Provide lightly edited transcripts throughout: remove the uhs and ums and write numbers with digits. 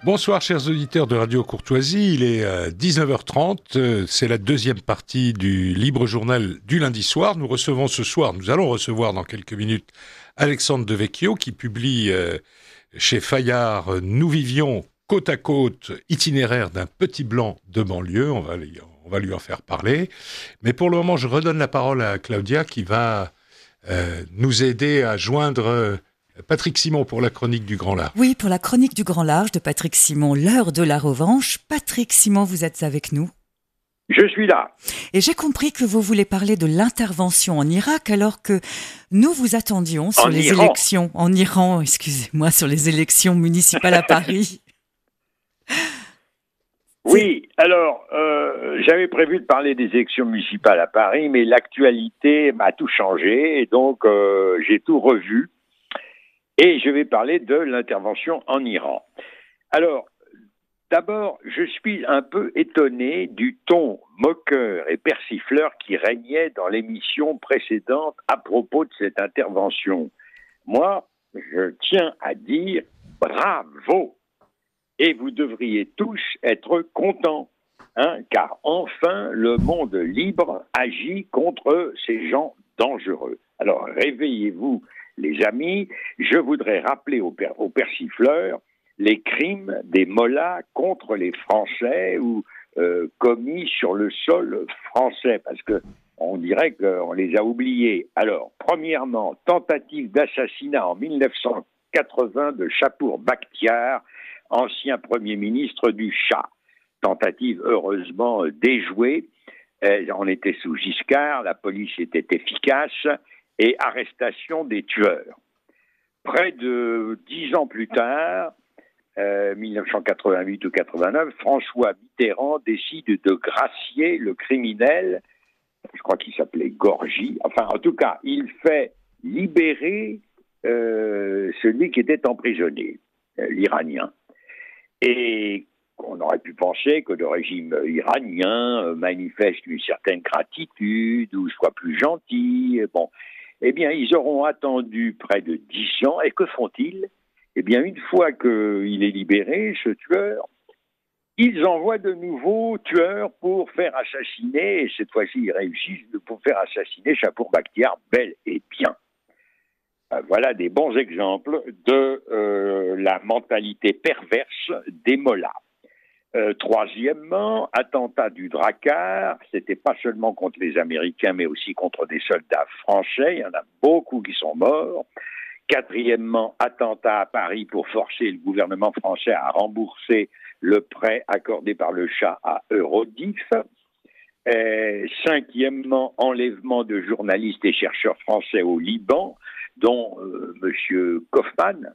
Bonsoir chers auditeurs de Radio Courtoisie, il est 19h30, c'est la deuxième partie du Libre Journal du lundi soir. Nous allons recevoir dans quelques minutes Alexandre Devecchio qui publie chez Fayard « Nous vivions côte à côte, itinéraire d'un petit blanc de banlieue ». On va lui en faire parler. Mais pour le moment, je redonne la parole à Claudia qui va nous aider à joindre Patrick Simon pour la chronique du Grand Large. Oui, pour la chronique du Grand Large de Patrick Simon, l'heure de la revanche. Patrick Simon, vous êtes avec nous? Je suis là. Et j'ai compris que vous voulez parler de l'intervention en Irak alors que nous vous attendions sur les élections en Iran, excusez-moi, sur les élections municipales à Paris. Oui, alors, j'avais prévu de parler des élections municipales à Paris, mais l'actualité m'a tout changé et donc j'ai tout revu. Et je vais parler de l'intervention en Iran. Alors, d'abord, je suis un peu étonné du ton moqueur et persifleur qui régnait dans l'émission précédente à propos de cette intervention. Moi, je tiens à dire bravo. Et vous devriez tous être contents, car enfin, le monde libre agit contre ces gens dangereux. Alors, réveillez-vous, les amis, je voudrais rappeler aux persifleurs les crimes des mollahs contre les Français ou commis sur le sol français, parce que on dirait qu'on les a oubliés. Alors, premièrement, tentative d'assassinat en 1980 de Chapour Bakhtiar, ancien Premier ministre du Shah. Tentative heureusement déjouée. On était sous Giscard, la police était efficace, et arrestation des tueurs. Près de 10 ans plus tard, 1988 ou 89, François Mitterrand décide de gracier le criminel, je crois qu'il s'appelait Gorgy, enfin en tout cas, il fait libérer celui qui était emprisonné, l'Iranien. Et on aurait pu penser que le régime iranien manifeste une certaine gratitude ou soit plus gentil. Bon, eh bien, ils auront attendu près de 10 ans. Et que font-ils? Eh bien, une fois qu'il est libéré, ce tueur, ils envoient de nouveaux tueurs pour faire assassiner, et cette fois-ci, ils réussissent pour faire assassiner Chapour Bakhtiar bel et bien. Voilà des bons exemples de la mentalité perverse des mollahs. Troisièmement, attentat du Drakkar, c'était pas seulement contre les Américains, mais aussi contre des soldats français, il y en a beaucoup qui sont morts. Quatrièmement, attentat à Paris pour forcer le gouvernement français à rembourser le prêt accordé par le Shah à Eurodif. Cinquièmement, enlèvement de journalistes et chercheurs français au Liban, dont M. Kaufmann.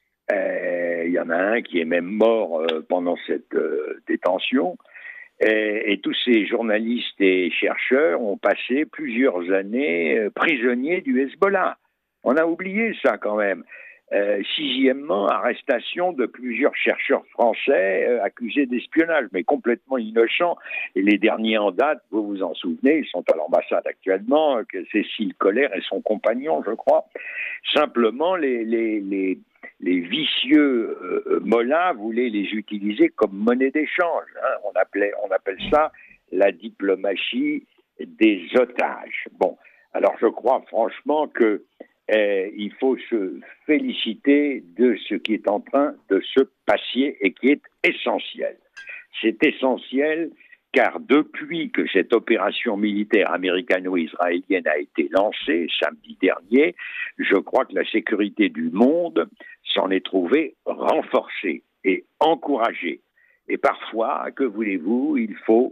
Il y en a un qui est même mort pendant cette détention. Et tous ces journalistes et chercheurs ont passé plusieurs années prisonniers du Hezbollah. On a oublié ça quand même. Sixièmement, arrestation de plusieurs chercheurs français accusés d'espionnage, mais complètement innocents. Et les derniers en date, vous vous en souvenez, ils sont à l'ambassade actuellement, que Cécile Collère et son compagnon, je crois. Simplement, les vicieux mollahs voulaient les utiliser comme monnaie d'échange. On appelle ça la diplomatie des otages. Bon, alors je crois franchement que il faut se féliciter de ce qui est en train de se passer et qui est essentiel. C'est essentiel car depuis que cette opération militaire américano-israélienne a été lancée samedi dernier, je crois que la sécurité du monde s'en est trouvée renforcée et encouragée. Et parfois, que voulez-vous, il faut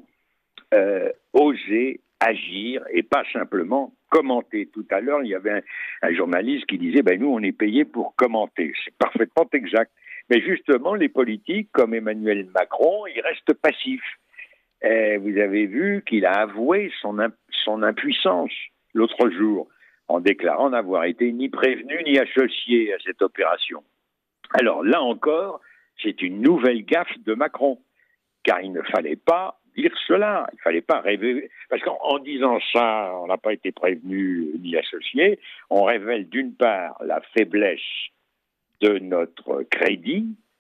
oser agir et pas simplement commenter. Tout à l'heure, il y avait un journaliste qui disait nous, on est payé pour commenter. C'est parfaitement exact. Mais justement, les politiques, comme Emmanuel Macron, ils restent passifs. Vous avez vu qu'il a avoué son impuissance l'autre jour en déclarant n'avoir été ni prévenu ni associé à cette opération. Alors là encore, c'est une nouvelle gaffe de Macron, car il ne fallait pas dire cela, il ne fallait pas rêver, parce qu'en disant ça, on n'a pas été prévenu ni associé, on révèle d'une part la faiblesse de notre crédit,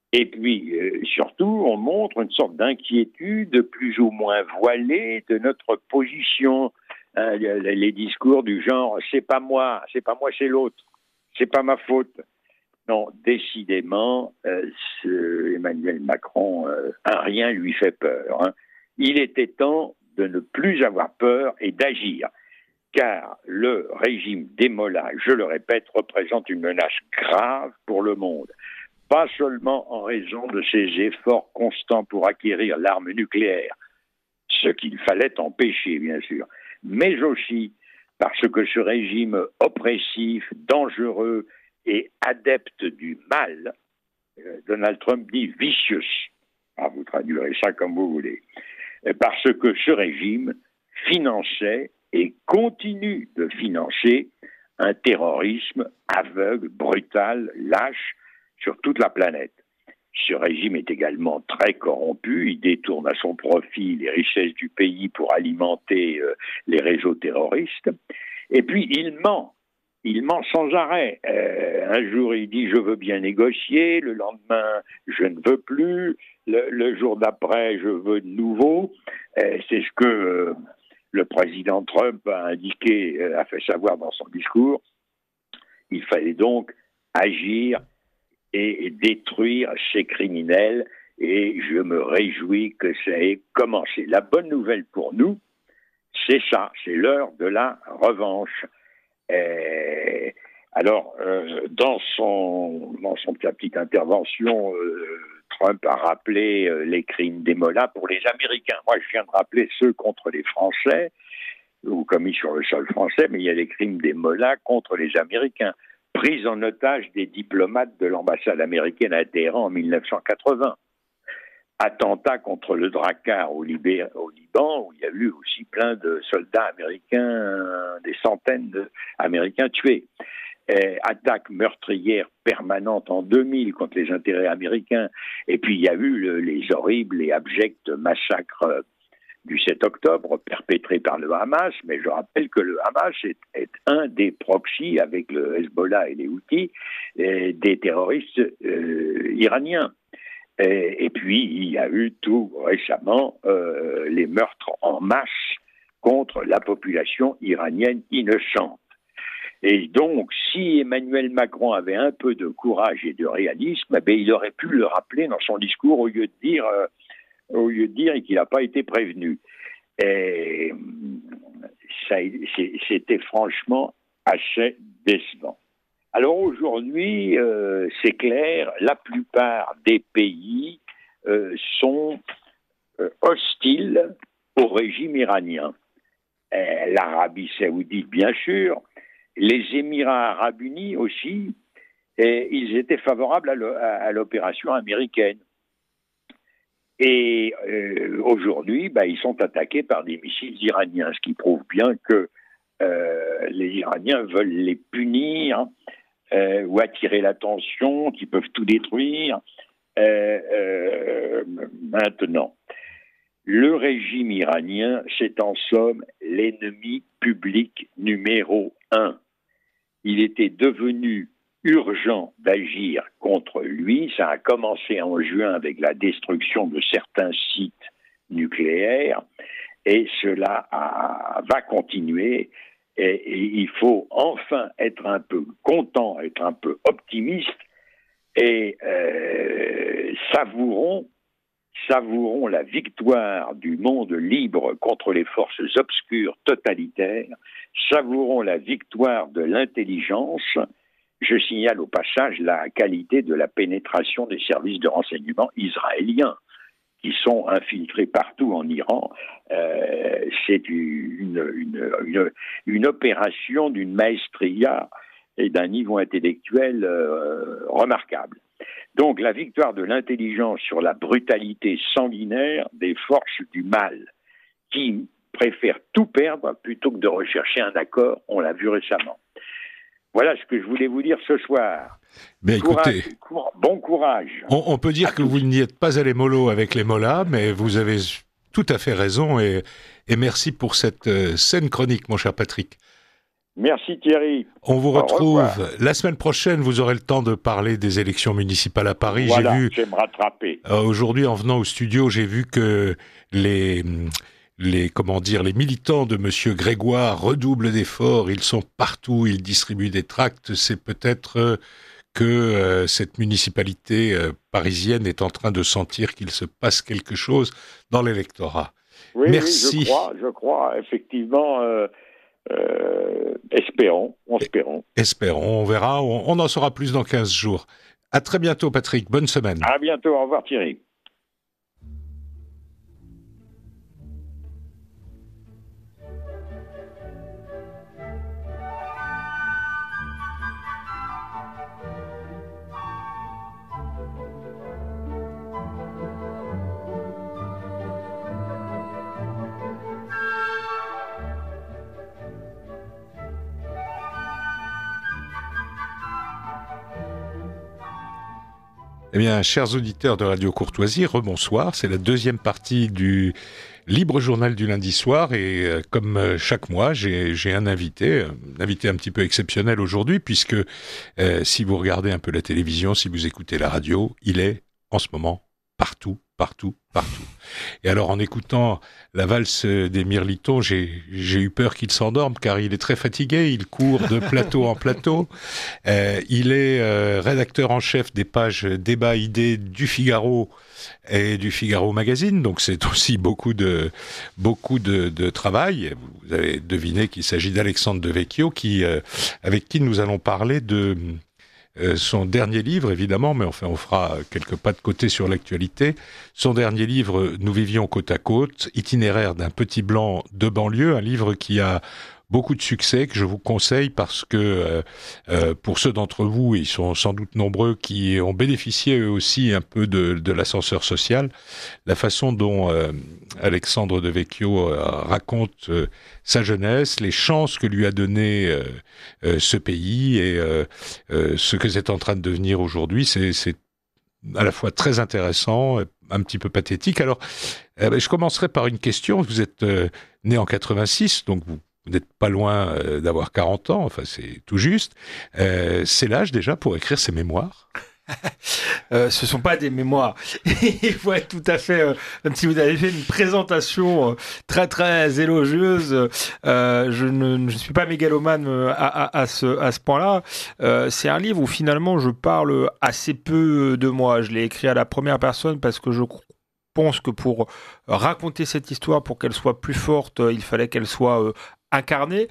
Et puis, surtout, on montre une sorte d'inquiétude plus ou moins voilée de notre position. Hein, les discours du genre « c'est pas moi, c'est l'autre, c'est pas ma faute ». Non, décidément, Emmanuel Macron, rien lui fait peur. Hein. Il était temps de ne plus avoir peur et d'agir, car le régime des mollahs, je le répète, représente une menace grave pour le monde. Pas seulement en raison de ses efforts constants pour acquérir l'arme nucléaire, ce qu'il fallait empêcher, bien sûr, mais aussi parce que ce régime oppressif, dangereux et adepte du mal, Donald Trump dit « vicious ». Vous traduirez ça comme vous voulez. Parce que ce régime finançait et continue de financer un terrorisme aveugle, brutal, lâche sur toute la planète. Ce régime est également très corrompu, il détourne à son profit les richesses du pays pour alimenter les réseaux terroristes, et puis il ment sans arrêt. Un jour il dit « je veux bien négocier », le lendemain « je ne veux plus », le jour d'après « je veux de nouveau ». C'est ce que le président Trump a indiqué, a fait savoir dans son discours. Il fallait donc agir et détruire ces criminels, et je me réjouis que ça ait commencé. La bonne nouvelle pour nous, c'est ça, c'est l'heure de la revanche. Alors, dans sa petite intervention, Trump a rappelé les crimes des mollahs pour les Américains. Moi, je viens de rappeler ceux contre les Français, ou commis sur le sol français, mais il y a les crimes des mollahs contre les Américains. Prise en otage des diplomates de l'ambassade américaine à Téhéran en 1980. Attentat contre le Drakkar au Liban, où il y a eu aussi plein de soldats américains, des centaines d'Américains tués. Attaque meurtrière permanente en 2000 contre les intérêts américains. Et puis il y a eu les horribles et abjects massacres du 7 octobre perpétrés par le Hamas, mais je rappelle que le Hamas est un des proxys avec le Hezbollah et les Houthis des terroristes iraniens. Et puis il y a eu tout récemment les meurtres en masse contre la population iranienne innocente. Et donc, si Emmanuel Macron avait un peu de courage et de réalisme, il aurait pu le rappeler dans son discours au lieu de dire qu'il n'a pas été prévenu. Et c'était franchement assez décevant. Alors aujourd'hui, c'est clair, la plupart des pays sont hostiles au régime iranien. L'Arabie saoudite, bien sûr, les Émirats arabes unis aussi, et ils étaient favorables à l'opération américaine. Et aujourd'hui, ils sont attaqués par des missiles iraniens, ce qui prouve bien que les Iraniens veulent les punir ou attirer l'attention, qu'ils peuvent tout détruire. Maintenant, le régime iranien, c'est en somme l'ennemi public numéro 1. Il était devenu urgent d'agir contre lui. Ça a commencé en juin avec la destruction de certains sites nucléaires et cela va continuer. Et il faut enfin être un peu content, être un peu optimiste et savourons la victoire du monde libre contre les forces obscures totalitaires, savourons la victoire de l'intelligence. Je signale au passage la qualité de la pénétration des services de renseignement israéliens qui sont infiltrés partout en Iran. C'est une opération d'une maestria et d'un niveau intellectuel remarquable. Donc la victoire de l'intelligence sur la brutalité sanguinaire des forces du mal qui préfèrent tout perdre plutôt que de rechercher un accord, on l'a vu récemment. Voilà ce que je voulais vous dire ce soir. Mais écoutez, bon courage. On peut dire que vous n'y êtes pas allé mollo avec les mollahs, mais vous avez tout à fait raison et merci pour cette saine chronique, mon cher Patrick. Merci Thierry. On vous retrouve la semaine prochaine. Vous aurez le temps de parler des élections municipales à Paris. Voilà, je vais me rattraper. Aujourd'hui, en venant au studio, j'ai vu que les militants de Monsieur Grégoire redoublent d'efforts. Ils sont partout, ils distribuent des tracts. C'est peut-être que cette municipalité parisienne est en train de sentir qu'il se passe quelque chose dans l'électorat. Oui, merci. Oui, je crois, effectivement. Espérons. Espérons, on verra. On en saura plus dans 15 jours. À très bientôt, Patrick. Bonne semaine. À bientôt. Au revoir, Thierry. Eh bien, chers auditeurs de Radio Courtoisie, rebonsoir. C'est la deuxième partie du Libre Journal du lundi soir et comme chaque mois, j'ai un invité un petit peu exceptionnel aujourd'hui puisque si vous regardez un peu la télévision, si vous écoutez la radio, il est en ce moment partout. Et alors, en écoutant la valse des Mirlitons, j'ai eu peur qu'il s'endorme, car il est très fatigué, il court de plateau en plateau. Il est rédacteur en chef des pages débat idées du Figaro et du Figaro Magazine, donc c'est aussi beaucoup de travail. Vous avez deviné qu'il s'agit d'Alexandre Devecchio, avec qui nous allons parler de son dernier livre, évidemment, mais enfin, on fera quelques pas de côté sur l'actualité. Son dernier livre, Nous vivions côte à côte, itinéraire d'un petit blanc de banlieue, un livre qui a beaucoup de succès, que je vous conseille parce que pour ceux d'entre vous, ils sont sans doute nombreux, qui ont bénéficié eux aussi un peu de l'ascenseur social, la façon dont Alexandre Devecchio raconte sa jeunesse, les chances que lui a donné ce pays et ce que c'est en train de devenir aujourd'hui, c'est à la fois très intéressant, un petit peu pathétique. Alors, je commencerai par une question. Vous êtes né en 86, donc vous n'êtes pas loin d'avoir 40 ans, enfin c'est tout juste. C'est l'âge déjà pour écrire ses mémoires? Ce sont pas des mémoires. Il faut être tout à fait, même si vous avez fait une présentation très très élogieuse, je ne suis pas mégalomane à ce point-là. C'est un livre où finalement je parle assez peu de moi. Je l'ai écrit à la première personne parce que je pense que pour raconter cette histoire, pour qu'elle soit plus forte, il fallait qu'elle soit incarnée,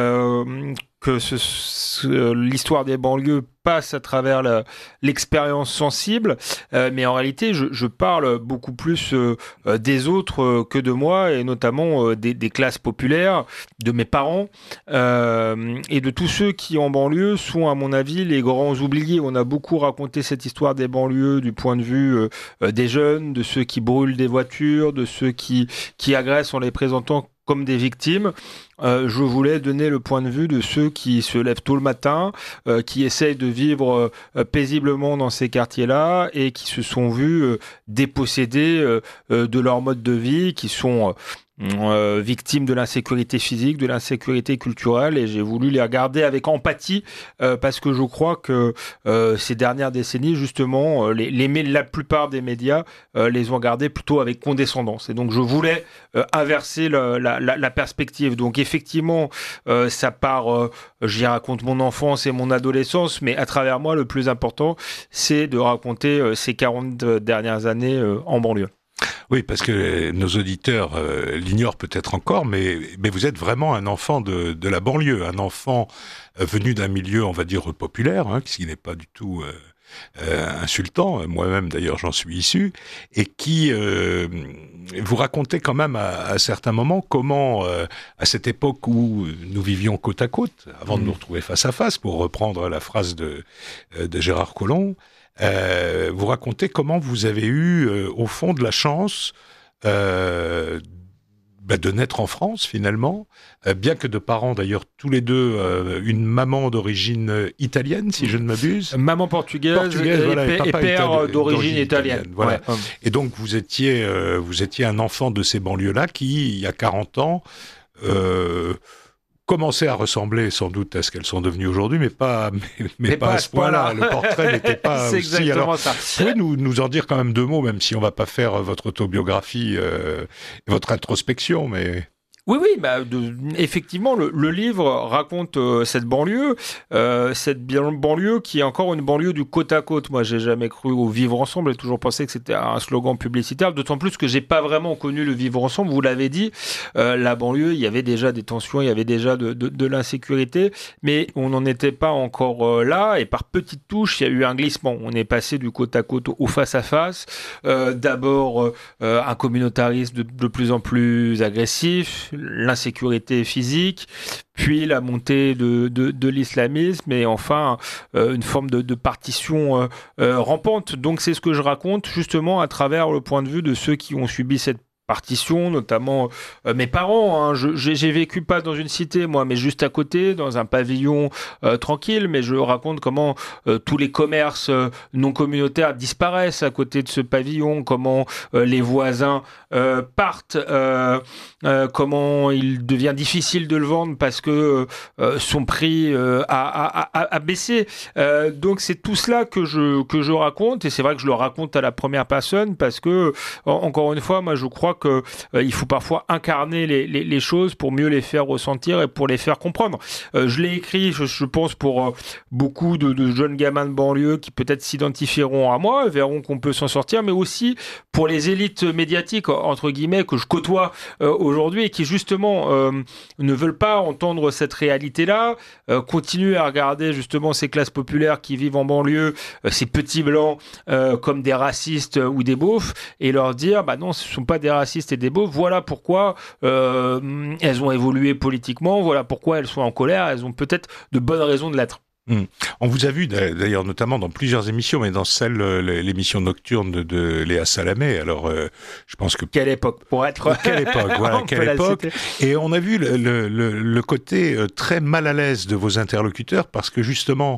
que l'histoire des banlieues passe à travers l'expérience sensible, mais en réalité je parle beaucoup plus des autres que de moi, et notamment des classes populaires, de mes parents et de tous ceux qui en banlieue sont à mon avis les grands oubliés. On a beaucoup raconté cette histoire des banlieues du point de vue des jeunes, de ceux qui brûlent des voitures, de ceux qui agressent en les présentant comme des victimes. Je voulais donner le point de vue de ceux qui se lèvent tôt le matin, qui essayent de vivre paisiblement dans ces quartiers-là et qui se sont vus dépossédés de leur mode de vie, qui sont victimes de l'insécurité physique, de l'insécurité culturelle, et j'ai voulu les regarder avec empathie parce que je crois que ces dernières décennies, justement, la plupart des médias les ont regardés plutôt avec condescendance. Et donc je voulais inverser la perspective. Donc effectivement, ça part, j'y raconte mon enfance et mon adolescence, mais à travers moi, le plus important, c'est de raconter ces 40 dernières années en banlieue. Oui, parce que nos auditeurs l'ignorent peut-être encore, mais vous êtes vraiment un enfant de la banlieue, un enfant venu d'un milieu, on va dire, populaire, ce qui n'est pas du tout insultant. Moi-même, d'ailleurs, j'en suis issu, et qui vous racontait quand même à certains moments comment, à cette époque où nous vivions côte à côte, avant de nous retrouver face à face, pour reprendre la phrase de Gérard Collomb, vous racontez comment vous avez eu, au fond, de la chance de naître en France, finalement, bien que de parents, d'ailleurs, tous les deux, une maman d'origine italienne, si je ne m'abuse. Maman portugaise et père d'origine italienne. Voilà. Ouais. Et donc, vous étiez un enfant de ces banlieues-là qui, il y a 40 ans, commençaient à ressembler sans doute à ce qu'elles sont devenues aujourd'hui, mais pas à ce point-là. Le portrait n'était pas c'est aussi... exactement Alors, ça. vous pouvez nous en dire quand même 2 mots, même si on va pas faire votre autobiographie, votre introspection, mais... Oui, effectivement, le livre raconte cette banlieue qui est encore une banlieue du côte à côte. Moi, j'ai jamais cru au vivre ensemble. J'ai toujours pensé que c'était un slogan publicitaire. D'autant plus que j'ai pas vraiment connu le vivre ensemble. Vous l'avez dit, la banlieue, il y avait déjà des tensions, il y avait déjà de l'insécurité, mais on n'en était pas encore là. Et par petites touches, il y a eu un glissement. On est passé du côte à côte au face à face. D'abord, un communautarisme de plus en plus agressif. L'insécurité physique, puis la montée de l'islamisme et enfin une forme de partition rampante. Donc c'est ce que je raconte justement à travers le point de vue de ceux qui ont subi cette partition, notamment mes parents. Hein. J'ai vécu pas dans une cité, moi, mais juste à côté, dans un pavillon tranquille, mais je raconte comment tous les commerces non communautaires disparaissent à côté de ce pavillon, comment les voisins partent, comment il devient difficile de le vendre parce que son prix a baissé. Donc c'est tout cela que je raconte, et c'est vrai que je le raconte à la première personne parce que, encore une fois, moi je crois que il faut parfois incarner les choses pour mieux les faire ressentir et pour les faire comprendre. Je l'ai écrit, je pense, pour beaucoup de jeunes gamins de banlieue qui peut-être s'identifieront à moi, verront qu'on peut s'en sortir, mais aussi pour les élites médiatiques, entre guillemets, que je côtoie aujourd'hui et qui justement ne veulent pas entendre cette réalité-là, continuent à regarder justement ces classes populaires qui vivent en banlieue, ces petits blancs comme des racistes ou des beaufs, et leur dire bah non, ce ne sont pas des racistes et des beaufs, voilà pourquoi elles ont évolué politiquement, voilà pourquoi elles sont en colère, elles ont peut-être de bonnes raisons de l'être. On vous a vu d'ailleurs notamment dans plusieurs émissions, mais dans celle, l'émission nocturne de Léa Salamé. Alors, je pense que quelle époque pour être quelle époque, voilà, quelle époque. Et on a vu le côté très mal à l'aise de vos interlocuteurs parce que justement,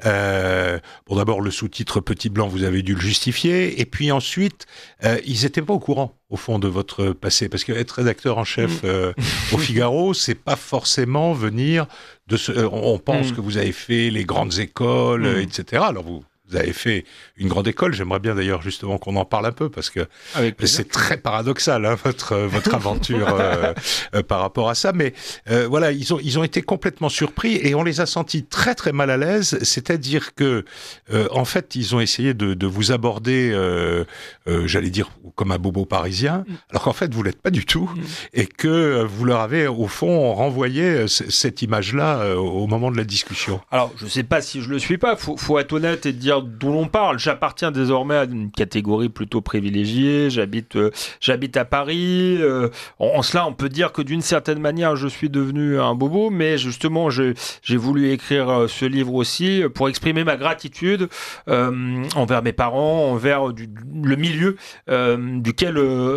bon d'abord le sous-titre Petit Blanc, vous avez dû le justifier, et puis ensuite, ils étaient pas au courant au fond de votre passé, parce que être rédacteur en chef au Figaro, c'est pas forcément venir de ce. On pense que vous avez fait les grandes écoles, etc. Alors vous avez fait une grande école. J'aimerais bien d'ailleurs justement qu'on en parle un peu parce que c'est très paradoxal votre aventure par rapport à ça. Mais voilà, ils ont été complètement surpris et on les a sentis très très mal à l'aise. C'est-à-dire que en fait, ils ont essayé de vous aborder, j'allais dire comme un bobo parisien, alors qu'en fait vous l'êtes pas du tout et que vous leur avez au fond renvoyé cette image-là au moment de la discussion. Alors je sais pas si je le suis pas. Faut être honnête et dire d'où l'on parle. J'appartiens désormais à une catégorie plutôt privilégiée. J'habite à Paris. En cela, on peut dire que d'une certaine manière, je suis devenu un bobo, mais justement, j'ai voulu écrire ce livre aussi pour exprimer ma gratitude envers mes parents, envers le milieu duquel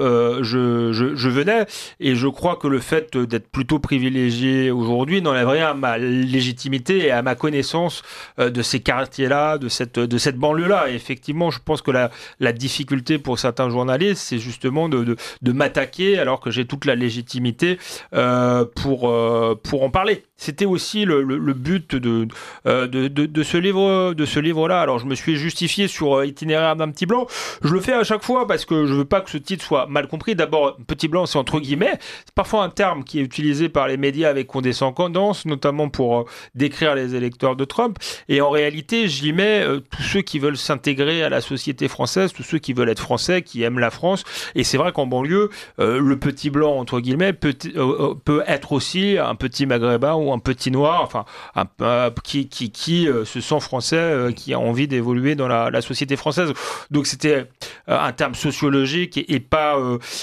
je venais. Et je crois que le fait d'être plutôt privilégié aujourd'hui n'enlève rien à ma légitimité et à ma connaissance de ces quartiers-là, de cette banlieue-là. Et effectivement, je pense que la difficulté pour certains journalistes, c'est justement de m'attaquer alors que j'ai toute la légitimité pour en parler. C'était aussi le but de ce livre-là. Alors, je me suis justifié sur Itinéraire d'un petit blanc. Je le fais à chaque fois parce que je veux pas que ce titre soit mal compris. D'abord, petit blanc, c'est entre guillemets. C'est parfois un terme qui est utilisé par les médias avec condescendance, notamment pour décrire les électeurs de Trump. Et en réalité, j'y mets tous ceux qui veulent s'intégrer à la société française, tous ceux qui veulent être français, qui aiment la France. Et c'est vrai qu'en banlieue, le petit blanc, entre guillemets, peut être aussi un petit maghrébin ou un petit noir, enfin, qui se sent français, qui a envie d'évoluer dans la société française. Donc c'était un terme sociologique et pas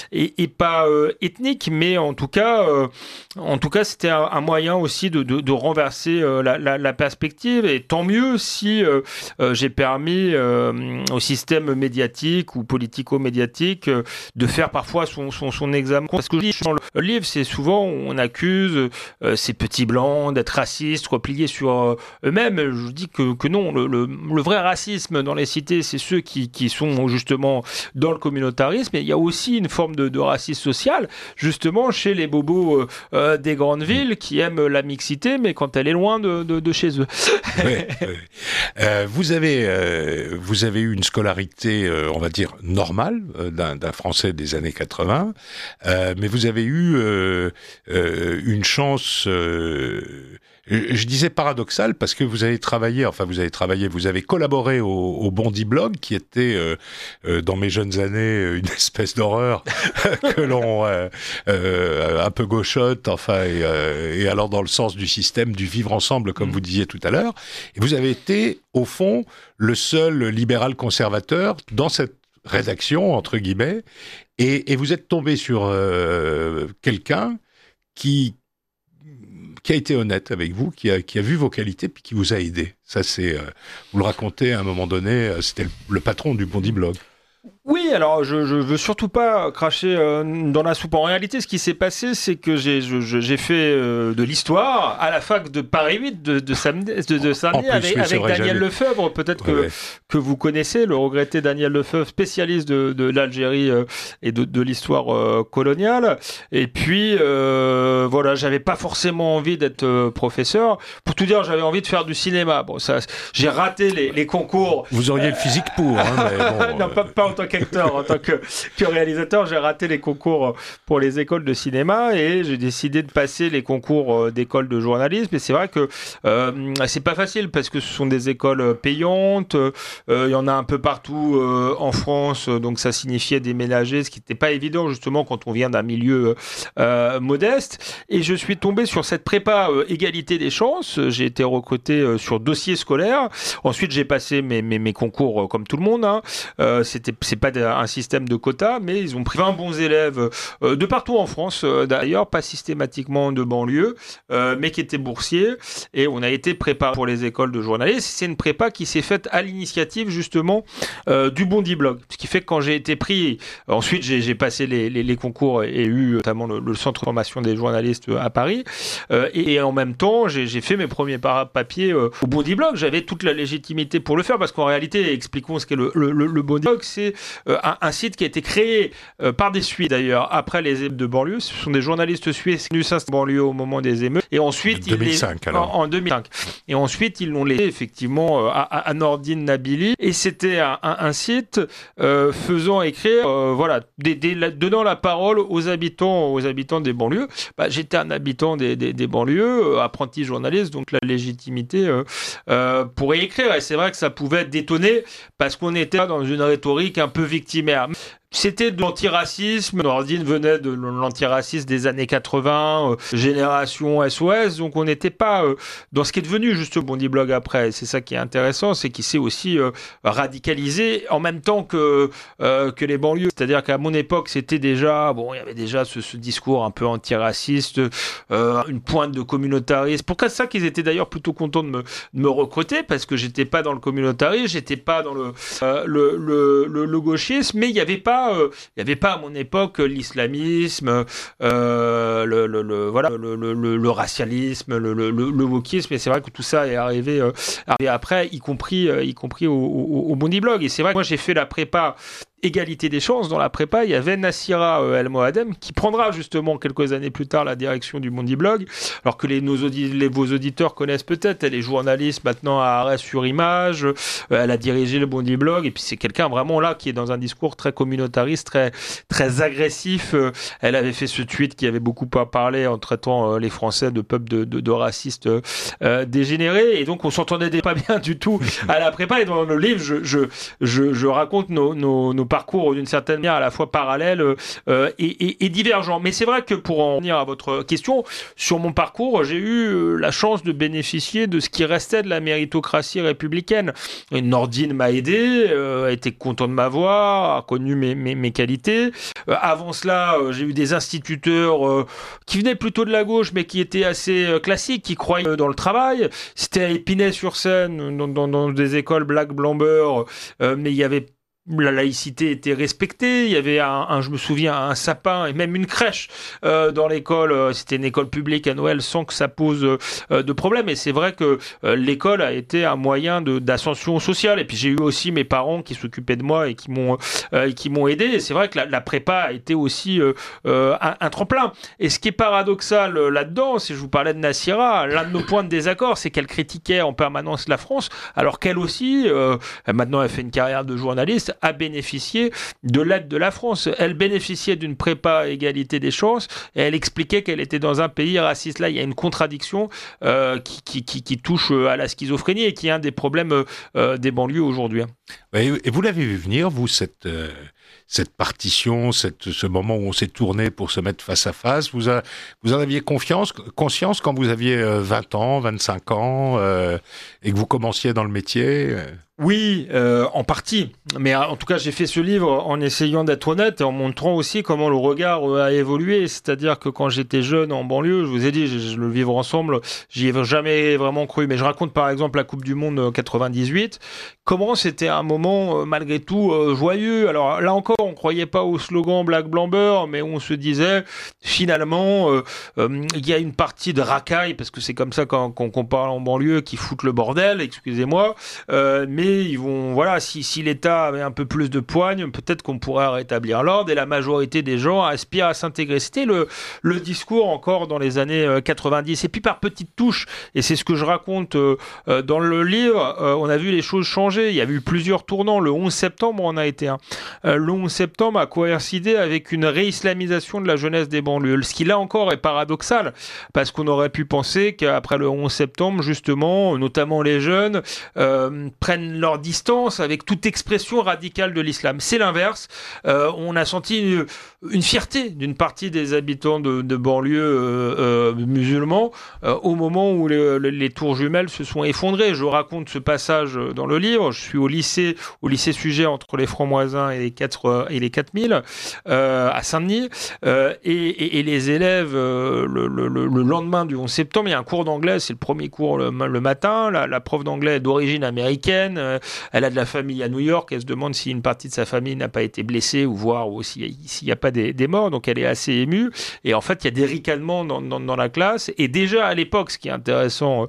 ethnique, mais en tout cas c'était un moyen aussi de renverser la perspective. Et tant mieux si j'ai permis au système médiatique ou politico-médiatique de faire parfois son examen. Parce que dans le livre, c'est souvent on accuse ces petits blancs blancs, d'être racistes, repliés sur eux-mêmes. Je dis que non, le vrai racisme dans les cités, c'est ceux qui sont justement dans le communautarisme. Et il y a aussi une forme de racisme social, justement chez les bobos des grandes villes qui aiment la mixité, mais quand elle est loin de chez eux. Vous avez eu une scolarité, on va dire, normale d'un Français des années 80, mais vous avez eu une chance, je disais paradoxale, parce que vous avez collaboré au Bondy Blog, qui était, dans mes jeunes années, une espèce d'horreur que l'on un peu gauchotte, enfin, et alors dans le sens du système du vivre ensemble, comme vous disiez tout à l'heure. Et vous avez été, au fond, le seul libéral conservateur dans cette rédaction, entre guillemets, et vous êtes tombé sur quelqu'un qui a été honnête avec vous, qui a vu vos qualités, puis qui vous a aidé. Ça, vous le racontez à un moment donné, c'était le patron du Bondy Blog. Oui, alors je veux surtout pas cracher dans la soupe. En réalité, ce qui s'est passé, c'est que j'ai fait de l'histoire à la fac de Paris 8 de Saint-Denis avec Daniel Lefebvre, peut-être que vous connaissez, le regretté Daniel Lefebvre, spécialiste de l'Algérie et de l'histoire coloniale. Et puis, voilà, j'avais pas forcément envie d'être professeur. Pour tout dire, j'avais envie de faire du cinéma. Bon, ça, j'ai raté les concours. Vous auriez le physique pour, hein, mais bon, non, pas en tant qu'acteur, en tant que réalisateur, j'ai raté les concours pour les écoles de cinéma et j'ai décidé de passer les concours d'école de journalisme. Et c'est vrai que c'est pas facile parce que ce sont des écoles payantes. Il y en a un peu partout en France, donc ça signifiait déménager, ce qui n'était pas évident justement quand on vient d'un milieu modeste. Et je suis tombé sur cette prépa égalité des chances. J'ai été recruté sur dossier scolaire. Ensuite, j'ai passé mes concours comme tout le monde. Hein. C'est pas un système de quotas, mais ils ont pris 20 bons élèves de partout en France, d'ailleurs, pas systématiquement de banlieue, mais qui étaient boursiers. Et on a été préparé pour les écoles de journalisme. C'est une prépa qui s'est faite à l'initiative, justement, du Bondy Blog. Ce qui fait que quand j'ai été pris, ensuite j'ai passé les concours et eu notamment le centre de formation des journalistes à Paris. Et en même temps, j'ai fait mes premiers papiers au Bondy Blog. J'avais toute la légitimité pour le faire, parce qu'en réalité, expliquons ce qu'est le Bondy Blog, c'est un site qui a été créé par des Suisses d'ailleurs après les émeutes de banlieue. Ce sont des journalistes suisses venus s'installer en banlieue au moment des émeutes. Et ensuite, en 2005. Et ensuite, ils l'ont laissé effectivement à Nordine Nabili. Et c'était un site faisant écrire, donnant la parole aux habitants des banlieues. J'étais un habitant des banlieues, apprenti journaliste, donc la légitimité pour y écrire. Et c'est vrai que ça pouvait détonner parce qu'on était dans une rhétorique un peu victimaire. C'était de l'antiracisme. Nordine venait de l'antiracisme des années 80, génération SOS, donc on n'était pas dans ce qui est devenu juste le Bondy Blog après. C'est ça qui est intéressant, c'est qu'il s'est aussi radicalisé en même temps que les banlieues. C'est-à-dire qu'à mon époque, c'était déjà, il y avait déjà ce discours un peu antiraciste, une pointe de communautarisme. Pourquoi ça qu'ils étaient d'ailleurs plutôt contents de me recruter, parce que j'étais pas dans le communautarisme, j'étais pas dans le gauchisme, mais il y avait pas à mon époque l'islamisme, le racialisme, le wokisme, et c'est vrai que tout ça est arrivé après, y compris au Bondy Blog. Et c'est vrai que moi j'ai fait la prépa égalité des chances. Dans la prépa, il y avait Nassira El Moadem qui prendra justement quelques années plus tard la direction du Bondy Blog, alors que vos auditeurs connaissent peut-être. Elle est journaliste maintenant à Arrêt sur Image, elle a dirigé le Bondy Blog, et puis c'est quelqu'un vraiment là qui est dans un discours très communautariste, très, très agressif. Elle avait fait ce tweet qui avait beaucoup parlé en traitant les Français de peuple de racistes dégénérés, et donc on s'entendait pas bien du tout à la prépa. Et dans le livre, je raconte nos parcours d'une certaine manière à la fois parallèles et divergents. Mais c'est vrai que pour en venir à votre question, sur mon parcours, j'ai eu la chance de bénéficier de ce qui restait de la méritocratie républicaine. Et Nordine m'a aidé, a été content de m'avoir, a connu mes qualités. Avant cela, j'ai eu des instituteurs qui venaient plutôt de la gauche, mais qui étaient assez classiques, qui croyaient dans le travail. C'était à Épinay-sur-Seine, dans des écoles Black Blamber, mais il y avait la laïcité était respectée. Il y avait je me souviens, un sapin et même une crèche dans l'école. C'était une école publique à Noël sans que ça pose de problème. Et c'est vrai que l'école a été un moyen d'ascension sociale. Et puis j'ai eu aussi mes parents qui s'occupaient de moi et qui m'ont aidé. Et c'est vrai que la prépa a été aussi un tremplin. Et ce qui est paradoxal là-dedans, si je vous parlais de Nassira, l'un de nos points de désaccord, c'est qu'elle critiquait en permanence la France, alors qu'elle aussi, maintenant elle fait une carrière de journaliste, a bénéficié de l'aide de la France. Elle bénéficiait d'une prépa à égalité des chances et elle expliquait qu'elle était dans un pays raciste. Là, il y a une contradiction qui touche à la schizophrénie et qui est un des problèmes des banlieues aujourd'hui. Et vous l'avez vu venir, vous, cette partition, ce moment où on s'est tourné pour se mettre face à face, vous en aviez conscience quand vous aviez 20 ans, 25 ans, et que vous commenciez dans le métier Oui, en partie. Mais en tout cas, j'ai fait ce livre en essayant d'être honnête et en montrant aussi comment le regard a évolué. C'est-à-dire que quand j'étais jeune en banlieue, je vous ai dit, le vivre ensemble, j'y ai jamais vraiment cru. Mais je raconte par exemple la Coupe du Monde 98, comment c'était un moment malgré tout joyeux. Alors là encore, on croyait pas au slogan Black Blanc Beurre, mais on se disait finalement, il y a une partie de racaille, parce que c'est comme ça qu'on parle en banlieue, qui foutent le bordel, excusez-moi, mais ils vont, voilà, si l'État avait un peu plus de poigne, peut-être qu'on pourrait rétablir l'ordre et la majorité des gens aspirent à s'intégrer. C'était le discours encore dans les années 90. Et puis par petites touches, et c'est ce que je raconte dans le livre, on a vu les choses changer. Il y a eu plusieurs tournants. Le 11 septembre en a été un. Le 11 septembre a coïncidé avec une réislamisation de la jeunesse des banlieues. Ce qui là encore est paradoxal, parce qu'on aurait pu penser qu'après le 11 septembre, justement, notamment les jeunes, prennent leur distance avec toute expression radicale de l'islam. C'est l'inverse. On a senti une fierté d'une partie des habitants de banlieues musulmans au moment où les tours jumelles se sont effondrées. Je raconte ce passage dans le livre. Je suis au lycée sujet entre les Francs-Moisins et les 4000 à Saint-Denis, et les élèves le lendemain du 11 septembre, il y a un cours d'anglais, c'est le premier cours le matin. La prof d'anglais est d'origine américaine. Elle a de la famille à New York. Elle se demande si une partie de sa famille n'a pas été blessée ou s'il n'y a pas des morts. Donc elle est assez émue. Et en fait, il y a des ricanements dans la classe. Et déjà à l'époque, ce qui est intéressant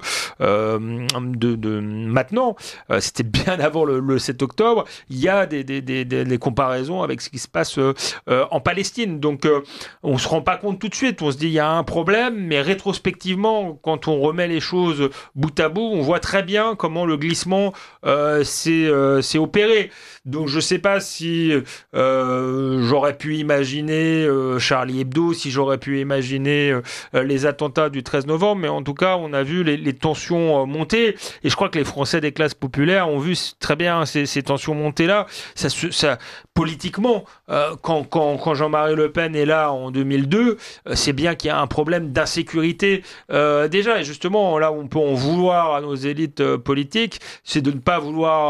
de maintenant, c'était bien avant le 7 octobre, il y a des comparaisons avec ce qui se passe en Palestine. Donc on ne se rend pas compte tout de suite. On se dit il y a un problème, mais rétrospectivement, quand on remet les choses bout à bout, on voit très bien comment le glissement s'est opéré. Donc je sais pas si j'aurais pu imaginer Charlie Hebdo, si j'aurais pu imaginer les attentats du 13 novembre, mais en tout cas on a vu les tensions monter, et je crois que les Français des classes populaires ont vu très bien ces tensions monter là. Ça politiquement, quand Jean-Marie Le Pen est là en 2002, c'est bien qu'il y a un problème d'insécurité déjà, et justement là où on peut en vouloir à nos élites politiques, c'est de ne pas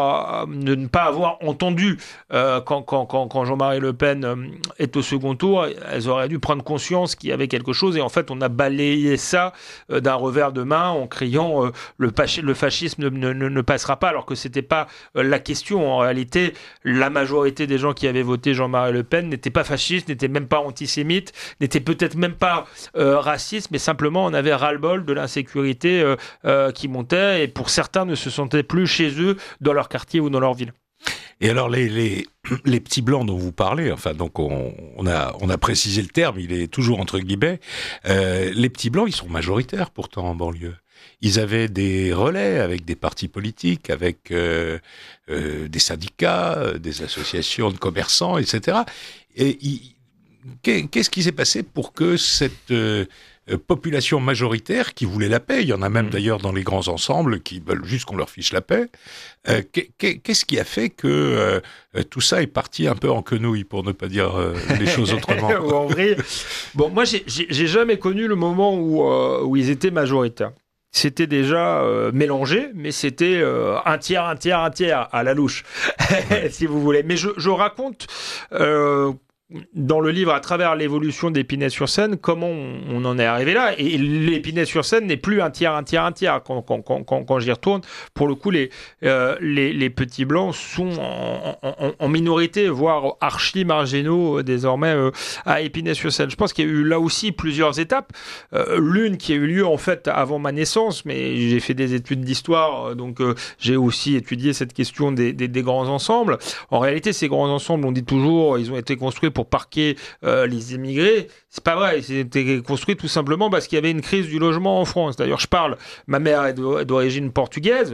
avoir entendu quand Jean-Marie Le Pen est au second tour. Elles auraient dû prendre conscience qu'il y avait quelque chose, et en fait on a balayé ça d'un revers de main en criant le fascisme ne passera pas, alors que c'était pas la question. En réalité, la majorité des gens qui avaient voté Jean-Marie Le Pen n'étaient pas fascistes, n'étaient même pas antisémites, n'étaient peut-être même pas racistes, mais simplement on avait ras-le-bol de l'insécurité qui montait, et pour certains ne se sentaient plus chez eux dans leur quartier ou dans leur ville. Et alors les petits blancs dont vous parlez, enfin donc on a précisé le terme, il est toujours entre guillemets. Les petits blancs, ils sont majoritaires pourtant en banlieue. Ils avaient des relais avec des partis politiques, avec des syndicats, des associations de commerçants, etc. Et qu'est-ce qui s'est passé pour que cette population majoritaire qui voulait la paix, il y en a même d'ailleurs dans les grands ensembles qui veulent juste qu'on leur fiche la paix, qu'est-ce qui a fait que tout ça est parti un peu en quenouille, pour ne pas dire les choses autrement? En vrai, bon, moi j'ai jamais connu le moment où ils étaient majoritaires. C'était déjà mélangé, mais c'était un tiers à la louche, si vous voulez. Mais je raconte dans le livre, à travers l'évolution d'Épinay-sur-Seine, comment on en est arrivé là. Et l'Épinay-sur-Seine n'est plus un tiers. Quand j'y retourne, pour le coup, les petits blancs sont en minorité, voire archi-marginaux désormais à Épinay-sur-Seine. Je pense qu'il y a eu là aussi plusieurs étapes. L'une qui a eu lieu en fait avant ma naissance, mais j'ai fait des études d'histoire, donc j'ai aussi étudié cette question des grands ensembles. En réalité, ces grands ensembles, on dit toujours, ils ont été construits pour parquer les immigrés. C'est pas vrai, ils ont été construits tout simplement parce qu'il y avait une crise du logement en France. D'ailleurs, ma mère est d'origine portugaise,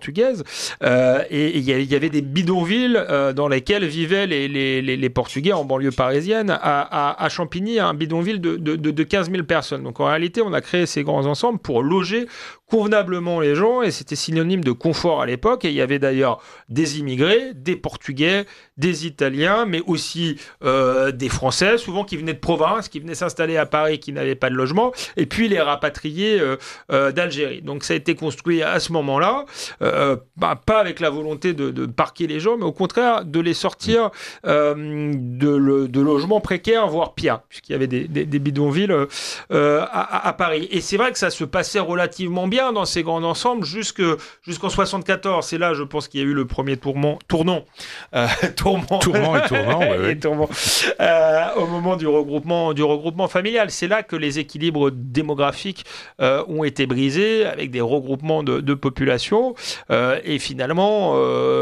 et il y avait des bidonvilles dans lesquels vivaient les Portugais en banlieue parisienne. À Champigny, un bidonville de 15 000 personnes. Donc en réalité, on a créé ces grands ensembles pour loger convenablement les gens, et c'était synonyme de confort à l'époque. Et il y avait d'ailleurs des immigrés, des Portugais, des Italiens, mais aussi des Français, souvent qui venaient de province, qui venaient s'installer à Paris, qui n'avaient pas de logement, et puis les rapatriés d'Algérie. Donc ça a été construit à ce moment-là, pas avec la volonté de parquer les gens, mais au contraire de les sortir de logements précaires, voire pire, puisqu'il y avait des bidonvilles à Paris. Et c'est vrai que ça se passait relativement bien dans ces grands ensembles jusqu'en 74. C'est là, je pense, qu'il y a eu le premier tournant au moment du regroupement familial. C'est là que les équilibres démographiques ont été brisés avec des regroupements de population et finalement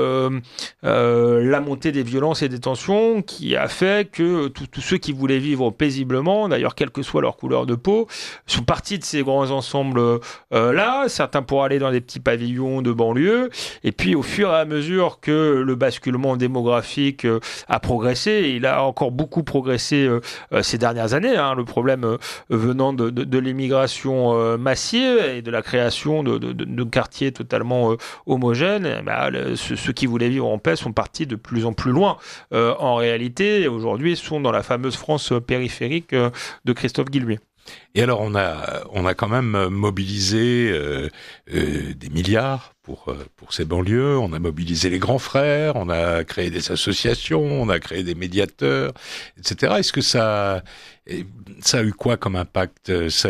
la montée des violences et des tensions qui a fait que tous ceux qui voulaient vivre paisiblement, d'ailleurs quelle que soit leur couleur de peau, sont partis de ces grands ensembles là, certains pour aller dans des petits pavillons de banlieue, et puis au fur et à mesure que le basculement démographique a progressé, il a encore beaucoup progressé ces dernières années, le problème venant de l'immigration massive et de la création de quartiers totalement homogènes, ceux qui voulaient vivre en paix sont partis de plus en plus loin en réalité, et aujourd'hui sont dans la fameuse France périphérique de Christophe Guilluy. Et alors, on a quand même mobilisé des milliards pour ces banlieues. On a mobilisé les grands frères, on a créé des associations, on a créé des médiateurs, etc. Est-ce que ça a eu quoi comme impact?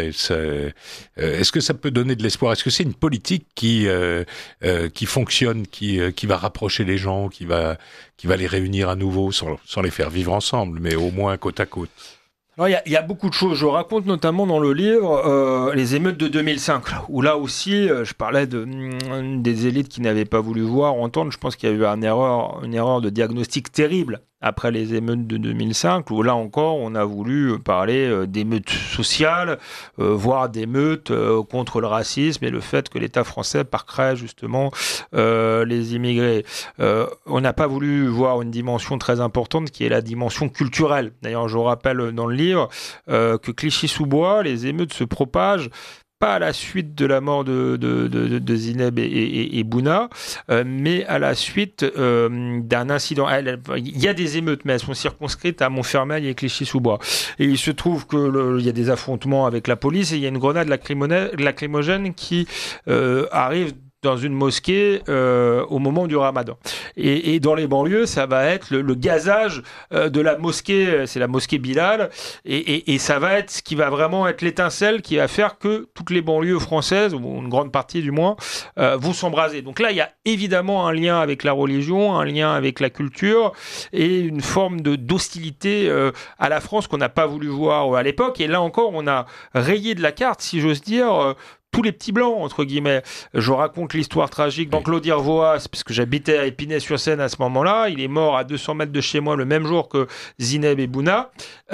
Est-ce que ça peut donner de l'espoir? Est-ce que c'est une politique qui fonctionne, qui va rapprocher les gens, qui va les réunir à nouveau, sans les faire vivre ensemble, mais au moins côte à côte? Alors, il y a beaucoup de choses. Je raconte notamment dans le livre les émeutes de 2005, où là aussi, je parlais des élites qui n'avaient pas voulu voir ou entendre. Je pense qu'il y a eu une erreur de diagnostic terrible après les émeutes de 2005, où là encore, on a voulu parler d'émeutes sociales, voire d'émeutes contre le racisme et le fait que l'État français parquerait justement les immigrés. On n'a pas voulu voir une dimension très importante qui est la dimension culturelle. D'ailleurs, je rappelle dans le livre que Clichy-sous-Bois, les émeutes se propagent pas à la suite de la mort de Zineb et Bouna, mais à la suite d'un incident. Il y a des émeutes, mais elles sont circonscrites à Montfermeil et Clichy-sous-Bois. Et il se trouve qu'il y a des affrontements avec la police et il y a une grenade lacrymogène qui arrive dans une mosquée au moment du Ramadan. Et dans les banlieues, ça va être le gazage de la mosquée, c'est la mosquée Bilal, et ça va être ce qui va vraiment être l'étincelle qui va faire que toutes les banlieues françaises, ou une grande partie du moins, vont s'embraser. Donc là, il y a évidemment un lien avec la religion, un lien avec la culture, et une forme d'hostilité à la France qu'on n'a pas voulu voir à l'époque. Et là encore, on a rayé de la carte, si j'ose dire, tous les petits blancs, entre guillemets. Je raconte l'histoire tragique d'Enclos d'Irvoas, parce que j'habitais à Épinay-sur-Seine à ce moment-là. Il est mort à 200 mètres de chez moi le même jour que Zineb et Bouna.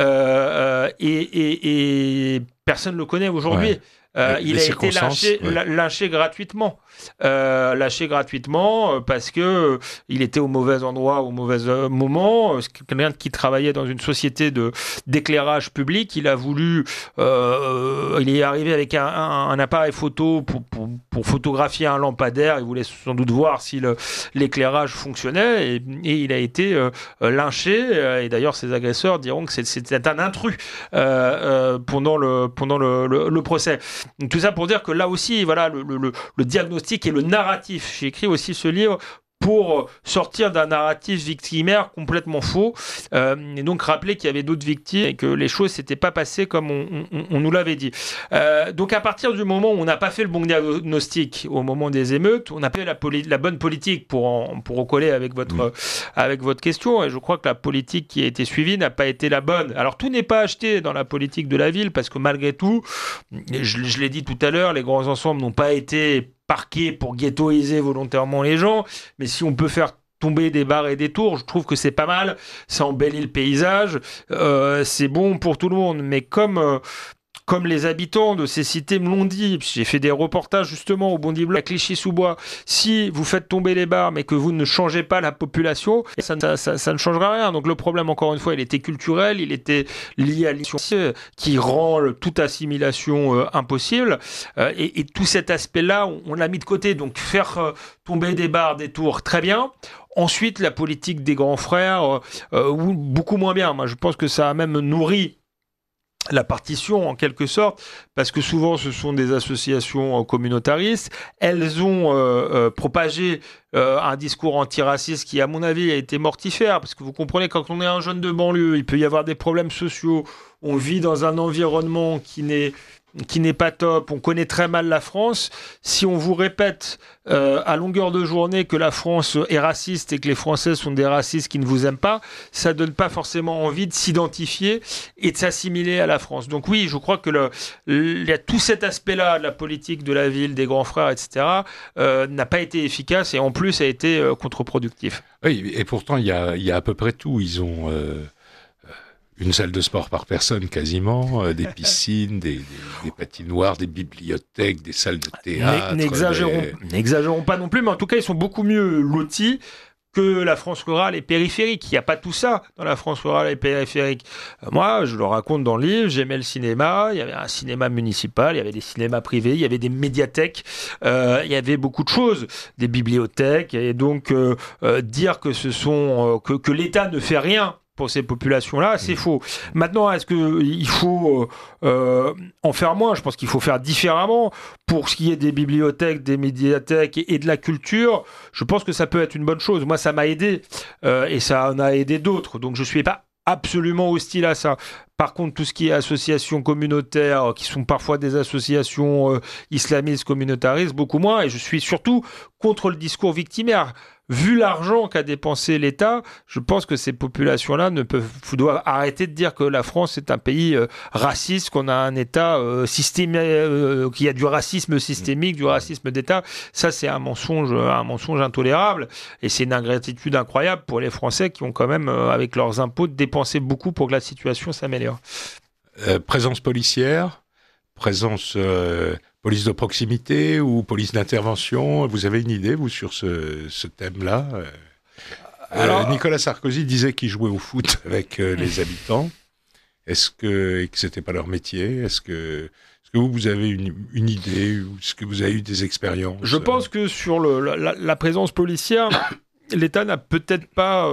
Et personne ne le connaît aujourd'hui. Ouais. Il a été lynché gratuitement. Parce que il était au mauvais endroit au mauvais moment. Quelqu'un qui travaillait dans une société d'éclairage public, il a voulu, il est arrivé avec un appareil photo pour photographier un lampadaire. Il voulait sans doute voir si l'éclairage fonctionnait et il a été lynché. Et d'ailleurs, ses agresseurs diront que c'était un intrus pendant le procès. Tout ça pour dire que là aussi, voilà, le diagnostic et le narratif. J'ai écrit aussi ce livre pour sortir d'un narratif victimaire complètement faux, et donc rappeler qu'il y avait d'autres victimes et que les choses s'étaient pas passées comme on nous l'avait dit. Donc à partir du moment où on n'a pas fait le bon diagnostic au moment des émeutes, on n'a pas fait la bonne politique pour recoller avec votre question, et je crois que la politique qui a été suivie n'a pas été la bonne. Alors tout n'est pas acheté dans la politique de la ville, parce que malgré tout, je l'ai dit tout à l'heure, les grands ensembles n'ont pas été parqués pour ghettoiser volontairement les gens, mais si on peut faire tomber des barres et des tours, je trouve que c'est pas mal, ça embellit le paysage, c'est bon pour tout le monde, mais comme les habitants de ces cités me l'ont dit, j'ai fait des reportages justement au Bondy-Bloc à Clichy-sous-Bois, si vous faites tomber les barres mais que vous ne changez pas la population, ça ne changera rien. Donc le problème, encore une fois, il était culturel, il était lié à l'immigration qui rend toute assimilation impossible, et tout cet aspect-là, on l'a mis de côté. Donc faire tomber des barres, des tours, très bien. Ensuite, la politique des grands frères, beaucoup moins bien. Moi, je pense que ça a même nourri la partition en quelque sorte, parce que souvent ce sont des associations communautaristes. Elles ont propagé un discours antiraciste qui, à mon avis, a été mortifère, parce que vous comprenez, quand on est un jeune de banlieue, il peut y avoir des problèmes sociaux, on vit dans un environnement qui n'est pas top, on connaît très mal la France. Si on vous répète à longueur de journée que la France est raciste et que les Français sont des racistes qui ne vous aiment pas, ça donne pas forcément envie de s'identifier et de s'assimiler à la France. Donc oui, je crois que tout cet aspect-là de la politique de la ville, des grands frères, etc., n'a pas été efficace et en plus a été contre-productif. Oui, et pourtant il y a à peu près tout. Ils ont une salle de sport par personne quasiment, des piscines, des patinoires, des bibliothèques, des salles de théâtre. N'exagérons pas non plus, mais en tout cas, ils sont beaucoup mieux lotis que la France rurale et périphérique. Il n'y a pas tout ça dans la France rurale et périphérique. Moi, je le raconte dans le livre, j'aimais le cinéma, il y avait un cinéma municipal, il y avait des cinémas privés, il y avait des médiathèques, il y avait beaucoup de choses, des bibliothèques, et donc dire que que l'État ne fait rien pour ces populations-là, c'est faux. Maintenant, est-ce qu'il faut en faire moins ? Je pense qu'il faut faire différemment. Pour ce qui est des bibliothèques, des médiathèques et de la culture, je pense que ça peut être une bonne chose. Moi, ça m'a aidé et ça en a aidé d'autres. Donc, je ne suis pas absolument hostile à ça. Par contre, tout ce qui est associations communautaires, qui sont parfois des associations islamistes, communautaristes, beaucoup moins. Et je suis surtout contre le discours victimaire. Vu l'argent qu'a dépensé l'État, je pense que ces populations-là doivent arrêter de dire que la France est un pays raciste, qu'on a un État qui a du racisme systémique, du racisme d'État. Ça, c'est un mensonge intolérable. Et c'est une ingratitude incroyable pour les Français qui ont quand même, avec leurs impôts, dépensé beaucoup pour que la situation s'améliore. Présence policière, présence police de proximité ou police d'intervention, vous avez une idée, vous, sur ce thème-là ? Alors, Nicolas Sarkozy disait qu'il jouait au foot avec les habitants. Est-ce que c'était pas leur métier ? Est-ce que vous avez une idée, ou est-ce que vous avez eu des expériences ? Je pense que sur la présence policière, l'État n'a peut-être pas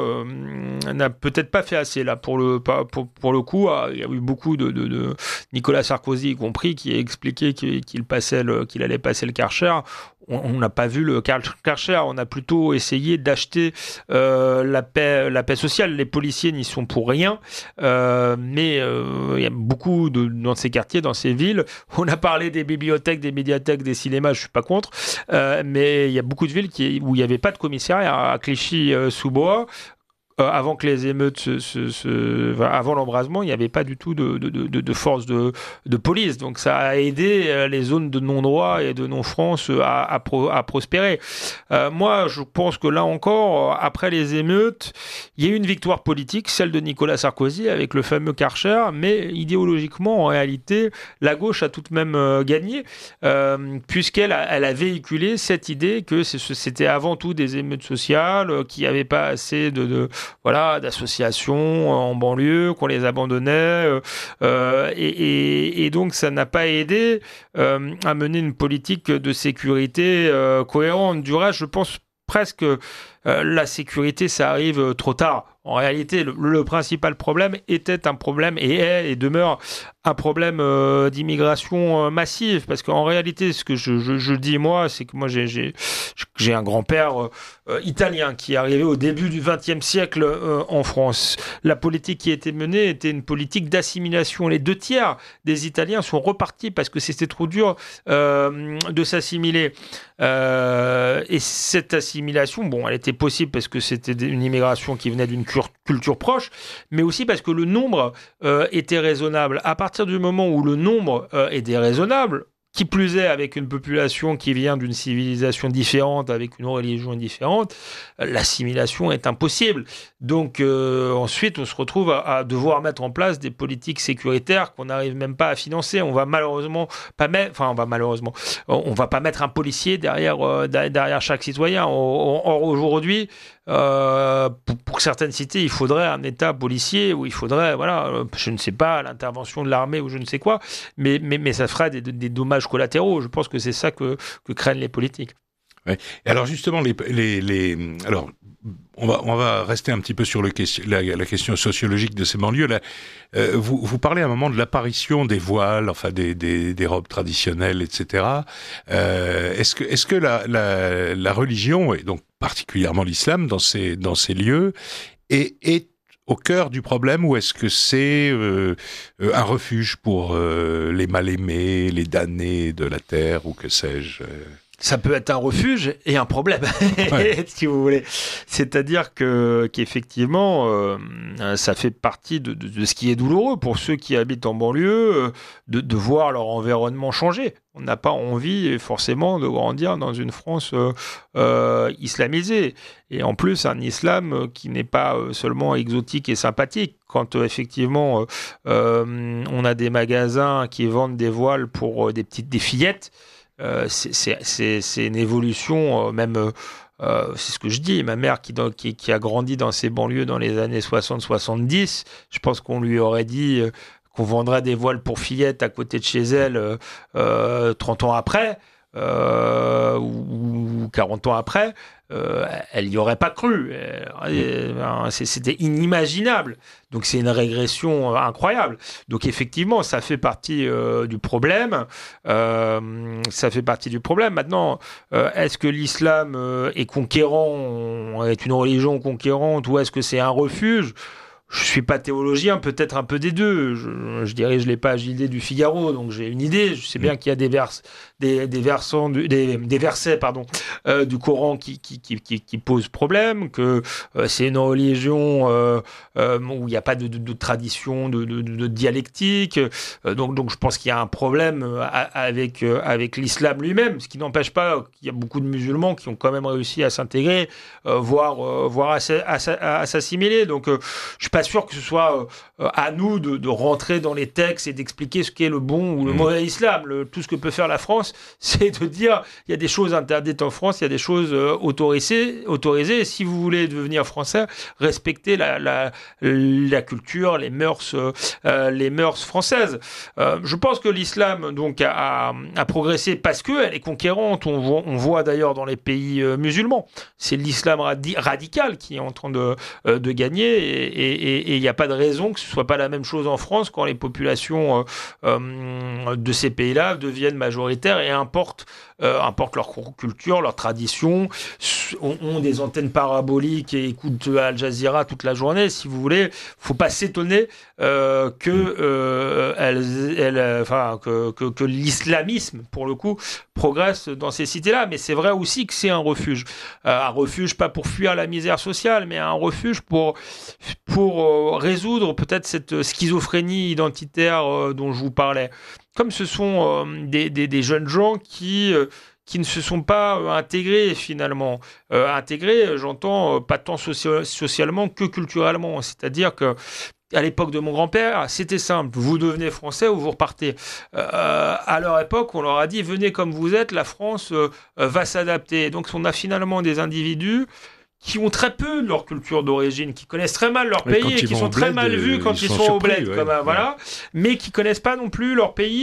fait assez là pour le coup. Il y a eu beaucoup de Nicolas Sarkozy y compris qui a expliqué qu'il allait passer le Karcher. On n'a pas vu le Karcher, on a plutôt essayé d'acheter la paix sociale. Les policiers n'y sont pour rien, mais il y a beaucoup dans ces quartiers, dans ces villes. On a parlé des bibliothèques, des médiathèques, des cinémas, je suis pas contre, mais il y a beaucoup de villes où il n'y avait pas de commissariat. À Clichy-sous-Bois, avant que les émeutes avant l'embrasement, il n'y avait pas du tout de force de police. Donc ça a aidé les zones de non-droit et de non-France à prospérer. Moi, je pense que là encore, après les émeutes, il y a eu une victoire politique, celle de Nicolas Sarkozy avec le fameux Karcher, mais idéologiquement, en réalité, la gauche a tout de même gagné, puisqu'elle a véhiculé cette idée que c'était avant tout des émeutes sociales, qu'il n'y avait pas assez d'associations en banlieue, qu'on les abandonnait, et donc ça n'a pas aidé à mener une politique de sécurité cohérente. Du reste, je pense presque la sécurité, ça arrive trop tard. En réalité, le principal problème était un problème et est et demeure un problème d'immigration massive. Parce qu'en réalité, ce que je dis moi, c'est que moi j'ai un grand-père italien qui est arrivé au début du XXe siècle en France. La politique qui a été menée était une politique d'assimilation. Les 2/3 des Italiens sont repartis parce que c'était trop dur de s'assimiler. Et cette assimilation, bon, elle était possible parce que c'était une immigration qui venait d'une culture proche, mais aussi parce que le nombre était raisonnable. À partir du moment où le nombre est déraisonnable, qui plus est avec une population qui vient d'une civilisation différente, avec une religion différente, l'assimilation est impossible. Donc ensuite, on se retrouve à devoir mettre en place des politiques sécuritaires qu'on n'arrive même pas à financer. On va pas mettre un policier derrière chaque citoyen. Or aujourd'hui, pour certaines cités, il faudrait un État policier où il faudrait, je ne sais pas, l'intervention de l'armée ou je ne sais quoi, mais ça fera des dommages collatéraux. Je pense que c'est ça que craignent les politiques. Ouais. Et alors justement, alors on va rester un petit peu sur la question sociologique de ces banlieues. Là, vous parlez à un moment de l'apparition des voiles, enfin des robes traditionnelles, etc. Est-ce que la religion, et donc particulièrement l'islam dans ces lieux, est au cœur du problème, ou est-ce que c'est un refuge pour les mal-aimés, les damnés de la terre, ou que sais-je Ça peut être un refuge et un problème, si vous voulez. C'est-à-dire qu'effectivement, ça fait partie de ce qui est douloureux pour ceux qui habitent en banlieue, de voir leur environnement changer. On n'a pas envie forcément de grandir dans une France islamisée. Et en plus, un islam qui n'est pas seulement exotique et sympathique. Quand effectivement, on a des magasins qui vendent des voiles pour des fillettes, c'est une évolution, même c'est ce que je dis, ma mère qui a grandi dans ces banlieues dans les années 60-70, je pense qu'on lui aurait dit qu'on vendrait des voiles pour fillettes à côté de chez elle 30 ans après ou 40 ans après, elle n'y aurait pas cru. C'était inimaginable. Donc c'est une régression incroyable. Donc effectivement, ça fait partie du problème. Maintenant, est-ce que l'islam est conquérant, est une religion conquérante, ou est-ce que c'est un refuge ? Je suis pas théologien, peut-être un peu des deux. Je dirige les pages idées du Figaro, donc j'ai une idée. Je sais bien qu'il y a des versets du Coran qui posent problème, que c'est une religion où il n'y a pas de tradition, de dialectique. Donc je pense qu'il y a un problème avec l'islam lui-même, ce qui n'empêche pas qu'il y a beaucoup de musulmans qui ont quand même réussi à s'intégrer, voire à s'assimiler. Donc je suis pas sûr que ce soit à nous de rentrer dans les textes et d'expliquer ce qu'est le bon ou le mauvais islam. Tout ce que peut faire la France, c'est de dire il y a des choses interdites en France, il y a des choses autorisées. Et si vous voulez devenir français, respectez la culture, les mœurs françaises. Je pense que l'islam donc a progressé parce qu'elle est conquérante. On voit d'ailleurs dans les pays musulmans, c'est l'islam radical qui est en train de gagner, et il n'y a pas de raison que ce soit pas la même chose en France quand les populations de ces pays-là deviennent majoritaires et importent leur culture, leur tradition, ont des antennes paraboliques et écoutent Al Jazeera toute la journée. Si vous voulez, faut pas s'étonner que l'islamisme, pour le coup, progresse dans ces cités-là. Mais c'est vrai aussi que c'est un refuge pas pour fuir la misère sociale, mais un refuge pour résoudre peut-être cette schizophrénie identitaire dont je vous parlais. Comme ce sont des jeunes gens qui ne se sont pas intégrés finalement. Intégrés, j'entends, pas tant socialement que culturellement. C'est-à-dire que à l'époque de mon grand-père, c'était simple. Vous devenez français ou vous repartez. À leur époque, on leur a dit « Venez comme vous êtes, la France va s'adapter ». Donc on a finalement des individus qui ont très peu de leur culture d'origine, qui connaissent très mal leur pays et qui sont très mal vus quand ils sont au bled, mais qui connaissent pas non plus leur pays.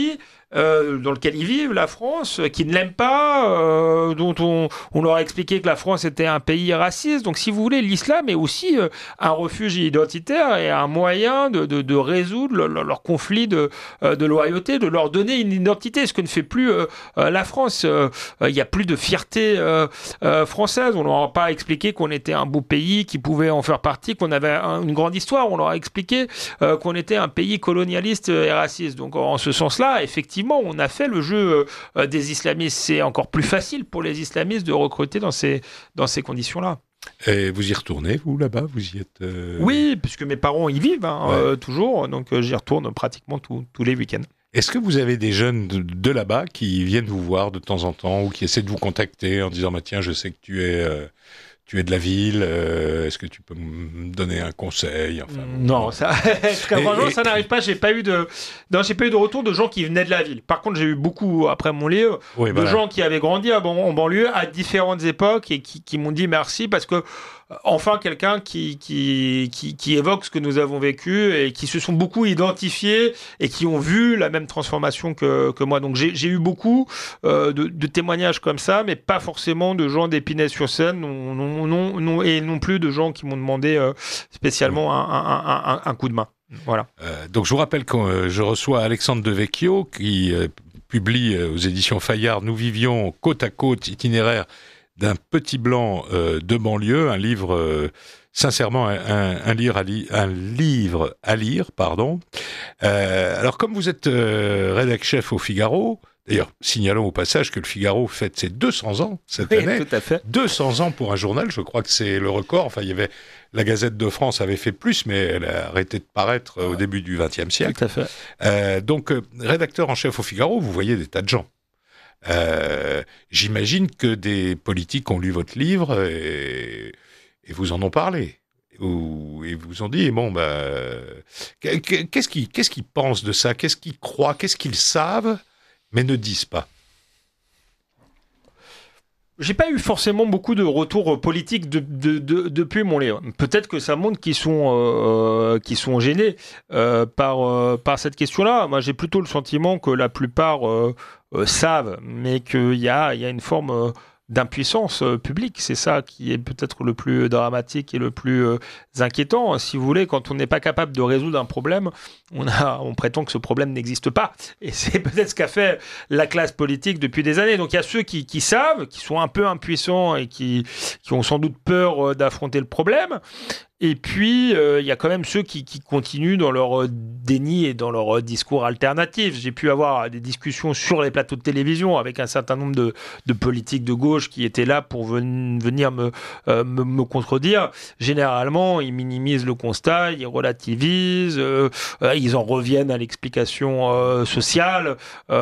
dans lequel ils vivent, la France, qui ne l'aiment pas, dont on leur a expliqué que la France était un pays raciste. Donc, si vous voulez, l'islam est aussi un refuge identitaire et un moyen de résoudre leur conflit de loyauté, de leur donner une identité, ce que ne fait plus la France. Il n'y a plus de fierté française. On ne leur a pas expliqué qu'on était un beau pays, qui pouvait en faire partie, qu'on avait une grande histoire. On leur a expliqué qu'on était un pays colonialiste et raciste. Donc, en ce sens-là, effectivement, on a fait le jeu des islamistes. C'est encore plus facile pour les islamistes de recruter dans ces conditions-là. Et vous y retournez, vous, là-bas? Vous y êtes Oui, puisque mes parents y vivent toujours, donc j'y retourne pratiquement tous les week-ends. Est-ce que vous avez des jeunes de là-bas qui viennent vous voir de temps en temps ou qui essaient de vous contacter en disant « Tiens, je sais que tu es de la ville, est-ce que tu peux me donner un conseil ?» Non, ça, ça n'arrive pas. J'ai pas eu de retour de gens qui venaient de la ville. Par contre, j'ai eu beaucoup, après mon livre, gens qui avaient grandi en banlieue à différentes époques et qui m'ont dit merci parce que enfin quelqu'un qui évoque ce que nous avons vécu et qui se sont beaucoup identifiés et qui ont vu la même transformation que moi. Donc j'ai eu beaucoup de témoignages comme ça, mais pas forcément de gens d'Épinay-sur-Seine, et non plus de gens qui m'ont demandé spécialement un coup de main. Voilà. Donc je vous rappelle que je reçois Alexandre Devecchio qui publie aux éditions Fayard « Nous vivions côte à côte, itinéraire d'un petit blanc de banlieue », un livre, sincèrement, un livre à lire, pardon. Alors, comme vous êtes rédac-chef au Figaro, d'ailleurs, signalons au passage que le Figaro fête ses 200 ans cette année. Tout à fait. 200 ans pour un journal, je crois que c'est le record. Enfin, il y avait la Gazette de France avait fait plus, mais elle a arrêté de paraître au début du XXe siècle. Tout à fait. Donc, rédacteur en chef au Figaro, vous voyez des tas de gens. J'imagine que des politiques ont lu votre livre et vous en ont parlé et vous ont dit qu'est-ce qu'ils pensent de ça, qu'est-ce qu'ils croient, qu'est-ce qu'ils savent mais ne disent pas. J'ai pas eu forcément beaucoup de retours politiques depuis mon livre. Peut-être que ça montre qu'ils sont gênés par cette question-là. Moi, j'ai plutôt le sentiment que la plupart savent, mais qu'il y a une forme d'impuissance publique. C'est ça qui est peut-être le plus dramatique et le plus inquiétant. Si vous voulez, quand on n'est pas capable de résoudre un problème, on prétend que ce problème n'existe pas. Et c'est peut-être ce qu'a fait la classe politique depuis des années. Donc il y a ceux qui savent, qui sont un peu impuissants et qui ont sans doute peur d'affronter le problème. Et puis, il y a quand même ceux qui continuent dans leur déni et dans leur discours alternatif. J'ai pu avoir des discussions sur les plateaux de télévision avec un certain nombre de politiques de gauche qui étaient là pour venir me contredire. Généralement, ils minimisent le constat, ils relativisent, ils en reviennent à l'explication sociale.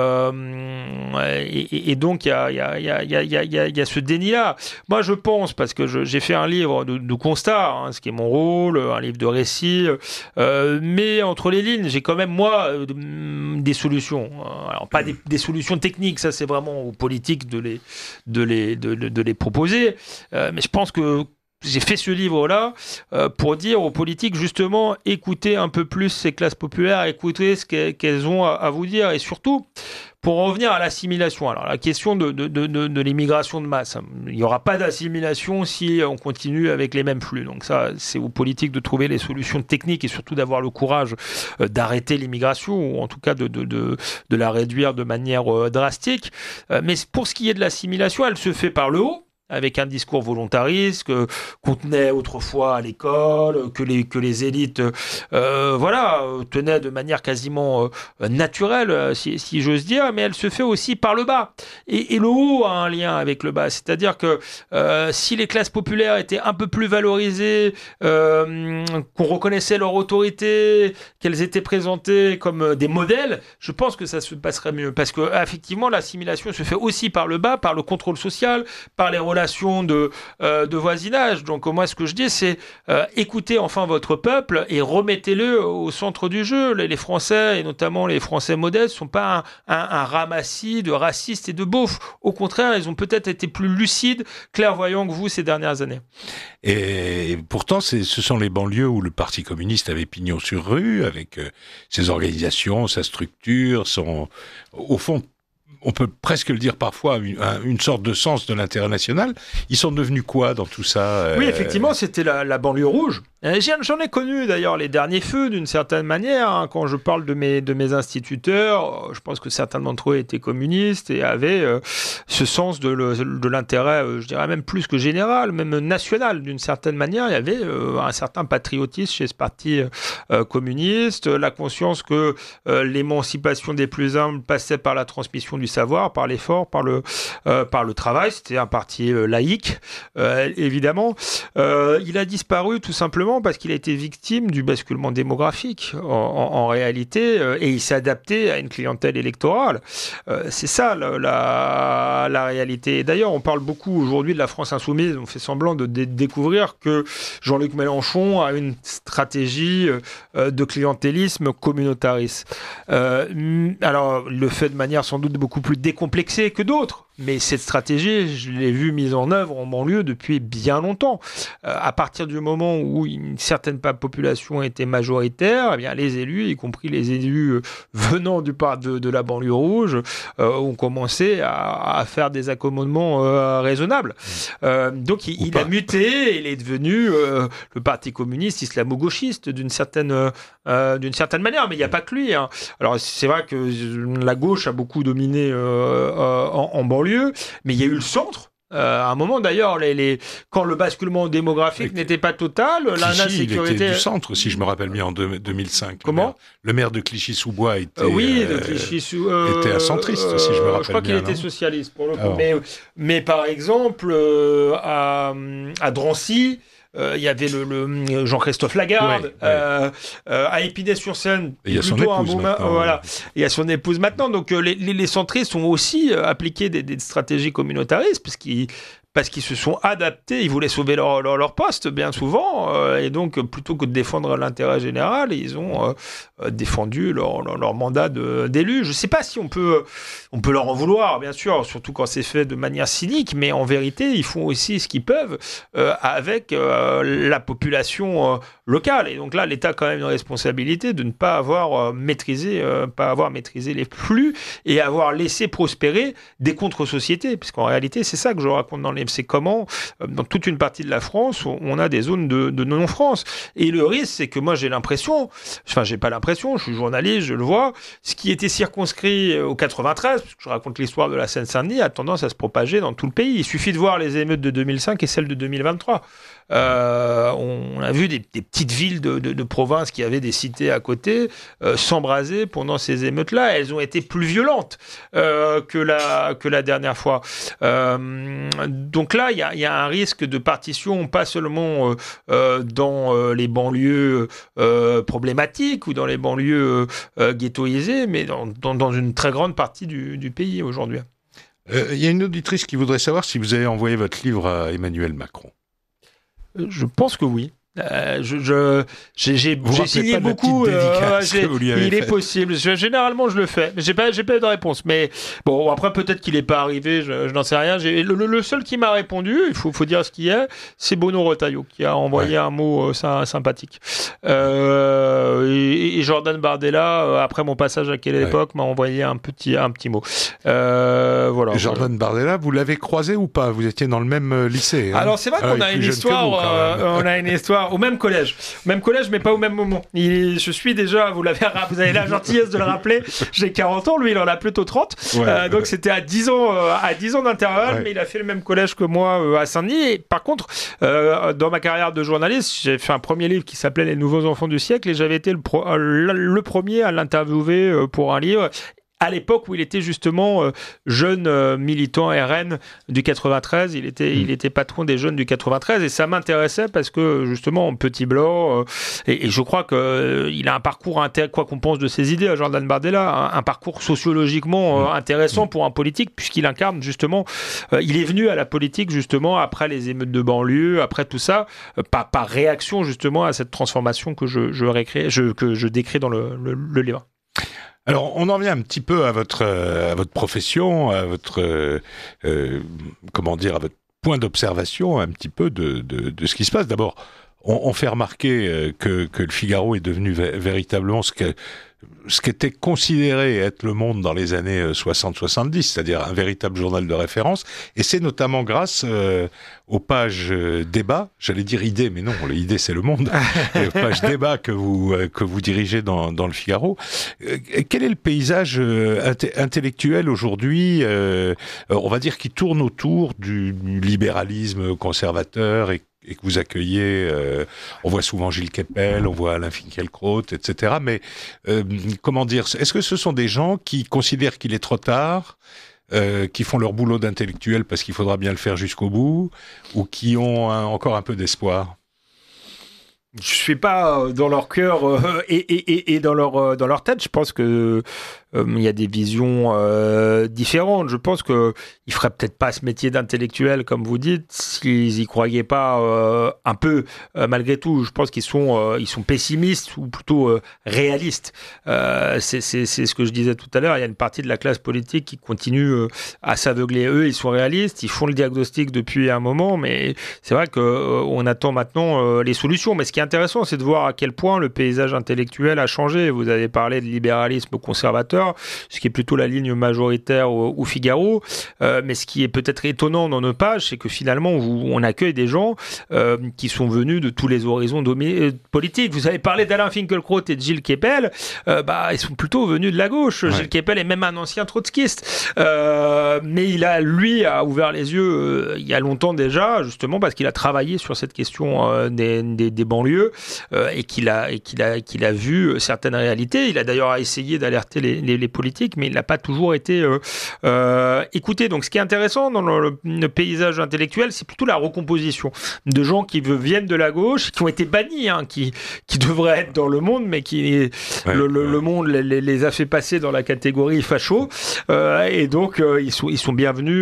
Et donc, il y a ce déni-là. Moi, je pense, parce que j'ai fait un livre de constat, ce qui est mon rôle, un livre de récit, mais entre les lignes, j'ai quand même, moi, des solutions. Alors, pas des solutions techniques, ça c'est vraiment aux politiques de les proposer, mais je pense que j'ai fait ce livre-là pour dire aux politiques, justement, écoutez un peu plus ces classes populaires, écoutez ce qu'elles ont à vous dire, et surtout, pour en revenir à l'assimilation. Alors, la question de l'immigration de masse. Il n'y aura pas d'assimilation si on continue avec les mêmes flux. Donc ça, c'est aux politiques de trouver les solutions techniques et surtout d'avoir le courage d'arrêter l'immigration ou en tout cas de la réduire de manière drastique. Mais pour ce qui est de l'assimilation, elle se fait par le haut, avec un discours volontariste qu'on tenait autrefois à l'école, que les élites tenaient de manière quasiment naturelle, si j'ose dire, mais elle se fait aussi par le bas. Et le haut a un lien avec le bas, c'est-à-dire que si les classes populaires étaient un peu plus valorisées, qu'on reconnaissait leur autorité, qu'elles étaient présentées comme des modèles, je pense que ça se passerait mieux. Parce que effectivement, l'assimilation se fait aussi par le bas, par le contrôle social, par les relations relation de voisinage. Donc moi, ce que je dis, c'est écoutez enfin votre peuple et remettez-le au centre du jeu. Les Français, et notamment les Français modestes, sont pas un ramassis de racistes et de beaufs. Au contraire, ils ont peut-être été plus lucides, clairvoyants que vous ces dernières années. Et pourtant, ce sont les banlieues où le Parti communiste avait pignon sur rue, avec ses organisations, sa structure, au fond, on peut presque le dire parfois, une sorte de sens de l'intérêt national. Ils sont devenus quoi dans tout ça Oui, effectivement, c'était la banlieue rouge. J'en ai connu d'ailleurs les derniers feux d'une certaine manière. Hein. Quand je parle de mes instituteurs, je pense que certains d'entre eux étaient communistes et avaient ce sens de l'intérêt, je dirais même plus que général, même national d'une certaine manière. Il y avait un certain patriotisme chez ce parti communiste, la conscience que l'émancipation des plus humbles passait par la transmission du savoir, par l'effort, par le travail. C'était un parti laïque, évidemment. Il a disparu tout simplement parce qu'il a été victime du basculement démographique en réalité, et il s'est adapté à une clientèle électorale. C'est ça la réalité. Et d'ailleurs, on parle beaucoup aujourd'hui de la France insoumise. On fait semblant de découvrir que Jean-Luc Mélenchon a une stratégie de clientélisme communautariste. Alors, il le fait de manière sans doute beaucoup plus décomplexée que d'autres. Mais cette stratégie, je l'ai vue mise en œuvre en banlieue depuis bien longtemps. À partir du moment où une certaine population était majoritaire, eh bien les élus, y compris les élus venant de la banlieue rouge, ont commencé à faire des accommodements raisonnables. Donc il a muté, et il est devenu le Parti communiste islamo-gauchiste d'une certaine manière. Mais il n'y a pas que lui. Hein. Alors c'est vrai que la gauche a beaucoup dominé en banlieue. Mais il y a eu le centre. À un moment d'ailleurs, quand le basculement démographique n'était pas total, l'insécurité... Il était du centre, si je me rappelle bien, en 2005. Comment ? Le maire de Clichy-sous-Bois était... de Clichy-sous-Bois... était un centriste, si je me rappelle bien. Je crois qu'il était socialiste, pour le coup. Mais par exemple, à Drancy... il y avait le Jean-Christophe Lagarde, à Épinay-sur-Seine, il y a son épouse maintenant. Voilà, il y a son épouse maintenant. Donc les centristes ont aussi appliqué des stratégies communautaristes parce qu'ils se sont adaptés, ils voulaient sauver leur poste bien souvent, et donc plutôt que de défendre l'intérêt général, ils ont défendu leur mandat d'élu. Je ne sais pas si on peut leur en vouloir, bien sûr, surtout quand c'est fait de manière cynique, mais en vérité, ils font aussi ce qu'ils peuvent avec la population locale. Et donc là, l'État a quand même une responsabilité de ne pas avoir maîtrisé les flux et avoir laissé prospérer des contre-sociétés, puisqu'en réalité, c'est ça que je raconte dans c'est comment, dans toute une partie de la France, on a des zones de non-France. Et le risque, c'est que moi, j'ai pas l'impression, je suis journaliste, je le vois, ce qui était circonscrit au 93, parce que je raconte l'histoire de la Seine-Saint-Denis, a tendance à se propager dans tout le pays. Il suffit de voir les émeutes de 2005 et celles de 2023. On a vu des petites villes de province qui avaient des cités à côté s'embraser pendant ces émeutes-là. Elles ont été plus violentes que la dernière fois. Donc là, il y a un risque de partition, pas seulement dans les banlieues problématiques ou dans les banlieues ghettoisées, mais dans une très grande partie du pays aujourd'hui. Il y a une auditrice qui voudrait savoir si vous avez envoyé votre livre à Emmanuel Macron. Je pense que oui. J'ai signé beaucoup. Il est possible. Généralement, je le fais. J'ai pas eu de réponse. Mais bon, après, peut-être qu'il n'est pas arrivé. Je n'en sais rien. Le seul qui m'a répondu, il faut dire ce qu'il y a, c'est Bruno Retailleau qui a envoyé un mot sympathique. Et Jordan Bardella, après mon passage à Quelle époque, m'a envoyé un petit mot. Voilà. Jordan Bardella, vous l'avez croisé ou pas ? Vous étiez dans le même lycée. Alors c'est vrai qu'on a une histoire. On a une histoire. Au même collège, mais pas au même moment. Je suis déjà, vous avez la gentillesse de le rappeler, j'ai 40 ans, lui il en a plutôt 30, donc c'était à 10 ans d'intervalle, mais il a fait le même collège que moi à Saint-Denis. Et par contre, dans ma carrière de journaliste, j'ai fait un premier livre qui s'appelait Les Nouveaux Enfants du siècle, et j'avais été le premier à l'interviewer pour un livre. à l'époque où il était justement jeune militant RN du 93, il était patron des jeunes du 93, et ça m'intéressait parce que justement petit blanc, et je crois qu'il a un parcours quoi qu'on pense de ses idées à Jordan Bardella, un parcours sociologiquement intéressant pour un politique, puisqu'il incarne justement, il est venu à la politique justement après les émeutes de banlieue, après tout ça, par réaction justement à cette transformation que je décris dans le livre. Alors, on en vient un petit peu à votre profession, à votre à votre point d'observation un petit peu de ce qui se passe. D'abord, on fait remarquer que le Figaro est devenu véritablement ce qu'était considéré être Le Monde dans les années 60-70, c'est-à-dire un véritable journal de référence, et c'est notamment grâce aux pages débat, j'allais dire idées, mais non, l'idée c'est Le Monde, et aux pages débat que vous dirigez dans le Figaro. Quel est le paysage intellectuel aujourd'hui, on va dire, qui tourne autour du libéralisme conservateur et que vous accueillez, on voit souvent Gilles Kepel, on voit Alain Finkielkraut, etc. Mais comment dire, est-ce que ce sont des gens qui considèrent qu'il est trop tard, qui font leur boulot d'intellectuel parce qu'il faudra bien le faire jusqu'au bout, ou qui ont encore un peu d'espoir ? Je suis pas dans leur cœur et dans leur tête. Je pense que il y a des visions différentes. Je pense que ils feraient peut-être pas ce métier d'intellectuel comme vous dites s'ils y croyaient pas un peu malgré tout. Je pense qu'ils sont pessimistes ou plutôt réalistes. C'est ce que je disais tout à l'heure. Il y a une partie de la classe politique qui continue à s'aveugler. Eux, ils sont réalistes. Ils font le diagnostic depuis un moment, mais c'est vrai que on attend maintenant les solutions. Mais ce qui est intéressant, c'est de voir à quel point le paysage intellectuel a changé. Vous avez parlé de libéralisme conservateur, ce qui est plutôt la ligne majoritaire au Figaro. Mais ce qui est peut-être étonnant dans nos pages, c'est que finalement, on accueille des gens qui sont venus de tous les horizons politiques. Vous avez parlé d'Alain Finkielkraut et de Gilles Kepel. Ils sont plutôt venus de la gauche. Ouais. Gilles Kepel est même un ancien trotskiste. Mais lui a ouvert les yeux il y a longtemps déjà, justement parce qu'il a travaillé sur cette question des banlieues et qu'il a vu certaines réalités. Il a d'ailleurs essayé d'alerter les politiques, mais il n'a pas toujours été écouté. Donc ce qui est intéressant dans le paysage intellectuel, c'est plutôt la recomposition de gens qui viennent de la gauche, qui ont été bannis, qui devraient être dans Le Monde, mais qui le Monde les a fait passer dans la catégorie facho. Et donc ils sont bienvenus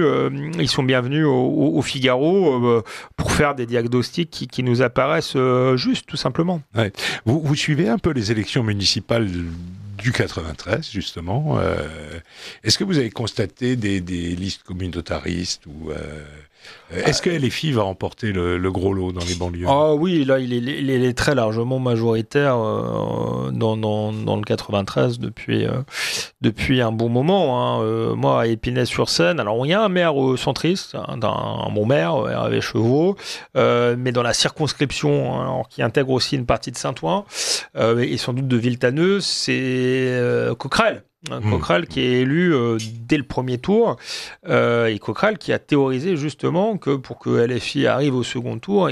au Figaro pour faire des diagnostics qui nous apparaissent justes, tout simplement. Ouais. Vous suivez un peu les élections municipales du 93, justement. Est-ce que vous avez constaté des listes communautaristes ou est-ce que LFI va remporter le gros lot dans les banlieues ? Ah oui, là, il est très largement majoritaire dans le 93 depuis un bon moment. Moi, à Épinay-sur-Seine, alors il y a un maire centriste, un bon maire, Hervé Chevaux, mais dans la circonscription, alors, qui intègre aussi une partie de Saint-Ouen et sans doute de Villetaneuse, c'est Coquerel. Coquerel qui est élu dès le premier tour et Coquerel qui a théorisé justement que pour que LFI arrive au second tour,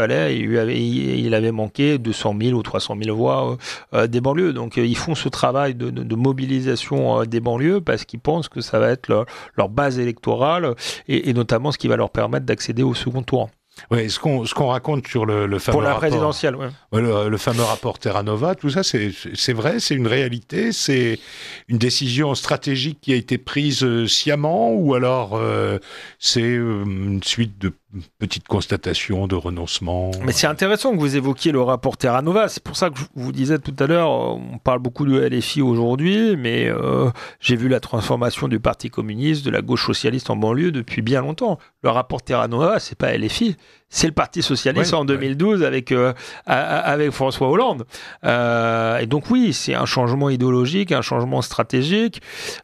il avait manqué 200 000 ou 300 000 voix des banlieues. Donc ils font ce travail de mobilisation des banlieues parce qu'ils pensent que ça va être leur base électorale et notamment ce qui va leur permettre d'accéder au second tour. Ouais, ce qu'on raconte sur le fameux pour la rapport, présidentielle, ouais. Le fameux rapport Terra Nova, tout ça, c'est vrai, c'est une réalité, c'est une décision stratégique qui a été prise sciemment, ou alors c'est une suite de petites constatations de renoncement. Mais c'est intéressant que vous évoquiez le rapport Terra Nova. C'est pour ça que je vous disais tout à l'heure, on parle beaucoup de LFI aujourd'hui, mais j'ai vu la transformation du Parti communiste, de la gauche socialiste en banlieue depuis bien longtemps. Le rapport Terra Nova, c'est pas LFI, c'est le Parti socialiste en 2012 avec François Hollande. Et donc oui, c'est un changement idéologique, un changement stratégique.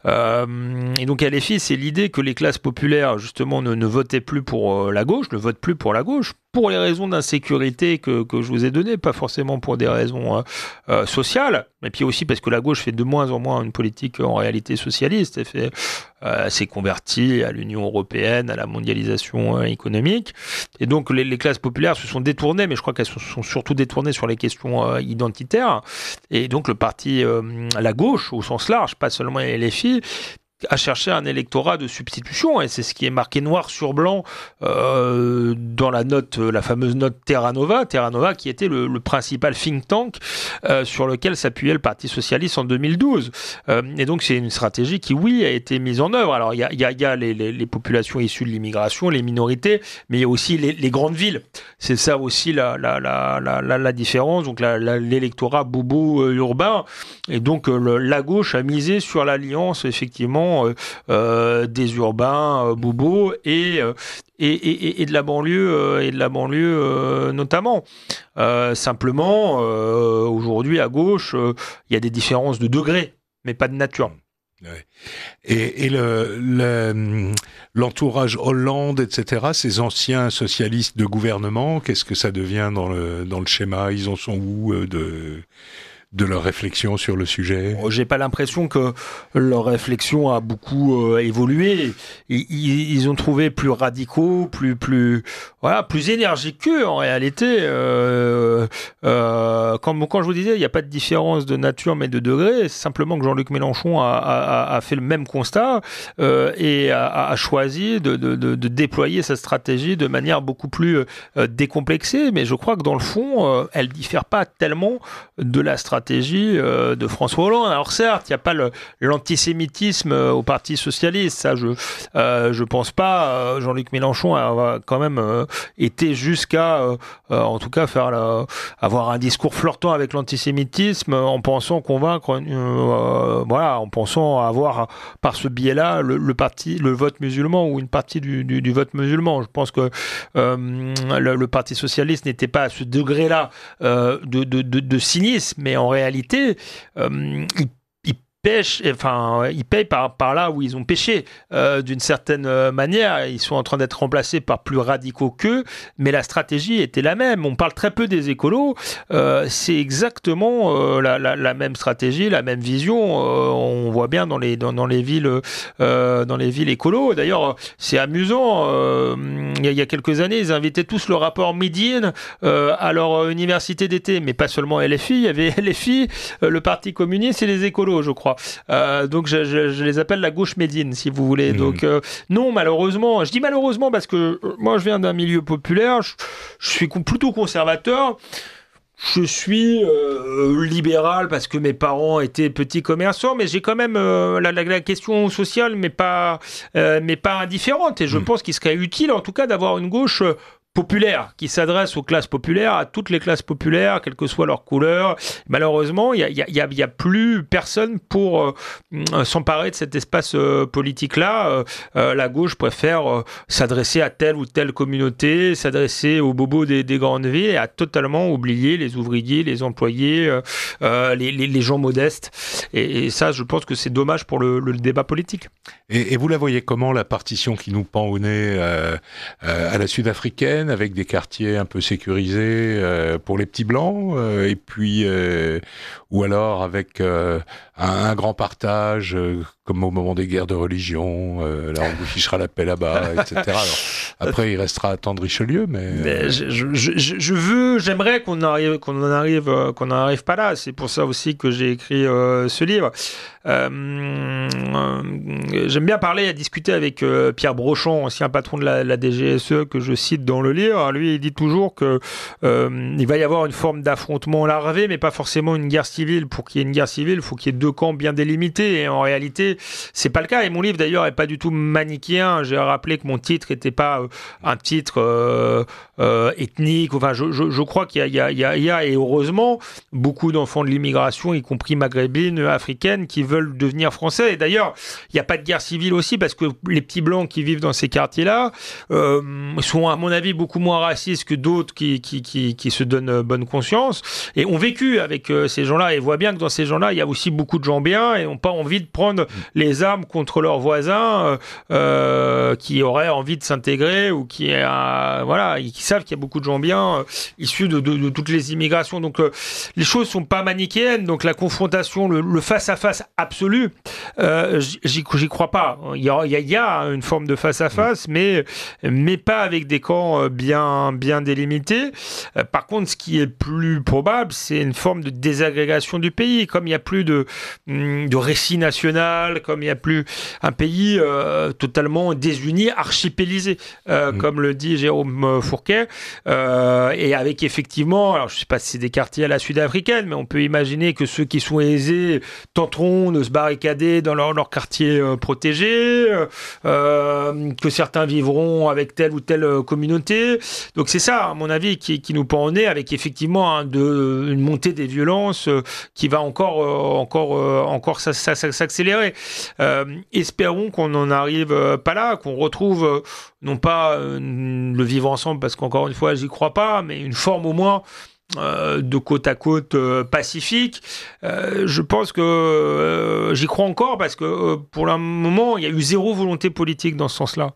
Et donc LFI, c'est l'idée que les classes populaires, justement, ne votaient plus pour la gauche, ne votent plus pour la gauche, pour les raisons d'insécurité que je vous ai données, pas forcément pour des raisons sociales, mais puis aussi parce que la gauche fait de moins en moins une politique en réalité socialiste. Elle fait s'est converti à l'Union européenne, à la mondialisation économique. Et donc les classes populaires se sont détournées, mais je crois qu'elles se sont surtout détournées sur les questions identitaires. Et donc le parti, la gauche au sens large, pas seulement LFI, a cherché un électorat de substitution, et c'est ce qui est marqué noir sur blanc dans la fameuse note Terra Nova qui était le principal think tank sur lequel s'appuyait le Parti socialiste en 2012. Et donc c'est une stratégie qui, oui, a été mise en œuvre. Alors il y a les populations issues de l'immigration, les minorités, mais il y a aussi les grandes villes. C'est ça aussi la différence. Donc l'électorat bobo urbain, et donc la gauche a misé sur l'alliance effectivement des urbains bobos et de la banlieue notamment. Simplement, aujourd'hui à gauche, il y a des différences de degrés, mais pas de nature. Ouais. Et l'entourage Hollande, etc., ces anciens socialistes de gouvernement, qu'est-ce que ça devient dans le schéma? Ils en sont où de leur réflexion sur le sujet? J'ai pas l'impression que leur réflexion a beaucoup évolué. Ils ont trouvé plus radicaux, plus énergiques qu'eux en réalité. Quand je vous disais, il n'y a pas de différence de nature mais de degré, c'est simplement que Jean-Luc Mélenchon a fait le même constat et a choisi de déployer sa stratégie de manière beaucoup plus décomplexée. Mais je crois que dans le fond, elle diffère pas tellement de la stratégie de François Hollande. Alors certes, il n'y a pas l'antisémitisme au Parti socialiste, ça je pense pas. Jean-Luc Mélenchon a quand même été jusqu'à en tout cas avoir un discours flirtant avec l'antisémitisme en pensant convaincre en pensant avoir par ce biais-là le vote musulman ou une partie du vote musulman. Je pense que le Parti socialiste n'était pas à ce degré-là de cynisme, mais en réalité, ils payent par là où ils ont péché d'une certaine manière. Ils sont en train d'être remplacés par plus radicaux qu'eux, mais la stratégie était la même. On parle très peu des écolos, c'est exactement la même stratégie, la même vision. On voit bien dans les villes écolos. D'ailleurs, c'est amusant. Il y a quelques années, ils invitaient tous le rapport Médine à leur université d'été, mais pas seulement LFI. Il y avait LFI, le Parti communiste et les écolos, je crois. Donc je les appelle la gauche médine, si vous voulez. Donc non, malheureusement, je dis malheureusement parce que moi je viens d'un milieu populaire, je suis plutôt conservateur. Je suis libéral parce que mes parents étaient petits commerçants, mais j'ai quand même la question sociale, mais pas indifférente. Et je pense qu'il serait utile, en tout cas, d'avoir une gauche populaire, qui s'adresse aux classes populaires, à toutes les classes populaires, quelle que soit leur couleur. Malheureusement, il y a plus personne pour s'emparer de cet espace politique-là. La gauche préfère s'adresser à telle ou telle communauté, s'adresser aux bobos des grandes villes et a totalement oublié les ouvriers, les employés, les gens modestes. Et ça, je pense que c'est dommage pour le débat politique. Et vous la voyez comment, la partition qui nous pend au nez à la sud-africaine, avec des quartiers un peu sécurisés pour les petits blancs, et puis ou alors avec un grand partage, comme au moment des guerres de religion, là on vous fichera la paix là-bas, etc. Alors, après il restera à attendre Richelieu, mais j'aimerais qu'on n'en arrive pas là. C'est pour ça aussi que j'ai écrit ce livre. J'aime bien parler et discuter avec Pierre Brochon, ancien patron de la DGSE, que je cite dans le livre. Alors, lui, il dit toujours que il va y avoir une forme d'affrontement larvé, mais pas forcément une guerre civile. Pour qu'il y ait une guerre civile, il faut qu'il y ait deux camps bien délimités. Et en réalité, c'est pas le cas. Et mon livre, d'ailleurs, est pas du tout manichéen. J'ai rappelé que mon titre était pas un titre ethnique. Enfin, je crois qu'il y a, et heureusement, beaucoup d'enfants de l'immigration, y compris maghrébine, africaine, qui veulent devenir français. Et d'ailleurs, il n'y a pas de guerre civile aussi parce que les petits blancs qui vivent dans ces quartiers-là sont, à mon avis, beaucoup moins racistes que d'autres qui se donnent bonne conscience et ont vécu avec ces gens-là et voient bien que dans ces gens-là, il y a aussi beaucoup de gens bien et n'ont pas envie de prendre les armes contre leurs voisins qui auraient envie de s'intégrer immigrés ou qui savent qu'il y a beaucoup de gens bien issus de toutes les immigrations. Donc les choses sont pas manichéennes. Donc la confrontation, le face-à-face absolu, j'y crois pas. Il y a une forme de face-à-face, mais pas avec des camps bien délimités. Par contre, ce qui est plus probable, c'est une forme de désagrégation du pays. Comme il n'y a plus de récit national, comme il n'y a plus un pays totalement désuni, archipélisé, comme le dit Jérôme Fourquet, et avec effectivement, alors je ne sais pas si c'est des quartiers à la sud-africaine, mais on peut imaginer que ceux qui sont aisés tenteront de se barricader dans leur quartier protégé, que certains vivront avec telle ou telle communauté. Donc c'est ça, à mon avis, qui nous pend au nez, avec effectivement une montée des violences qui va encore s'accélérer. Espérons qu'on n'en arrive pas là, qu'on retrouve non pas le vivre ensemble, parce qu'encore une fois, j'y crois pas, mais une forme au moins de côte à côte pacifique. Je pense que j'y crois encore parce que pour le moment, il y a eu zéro volonté politique dans ce sens-là.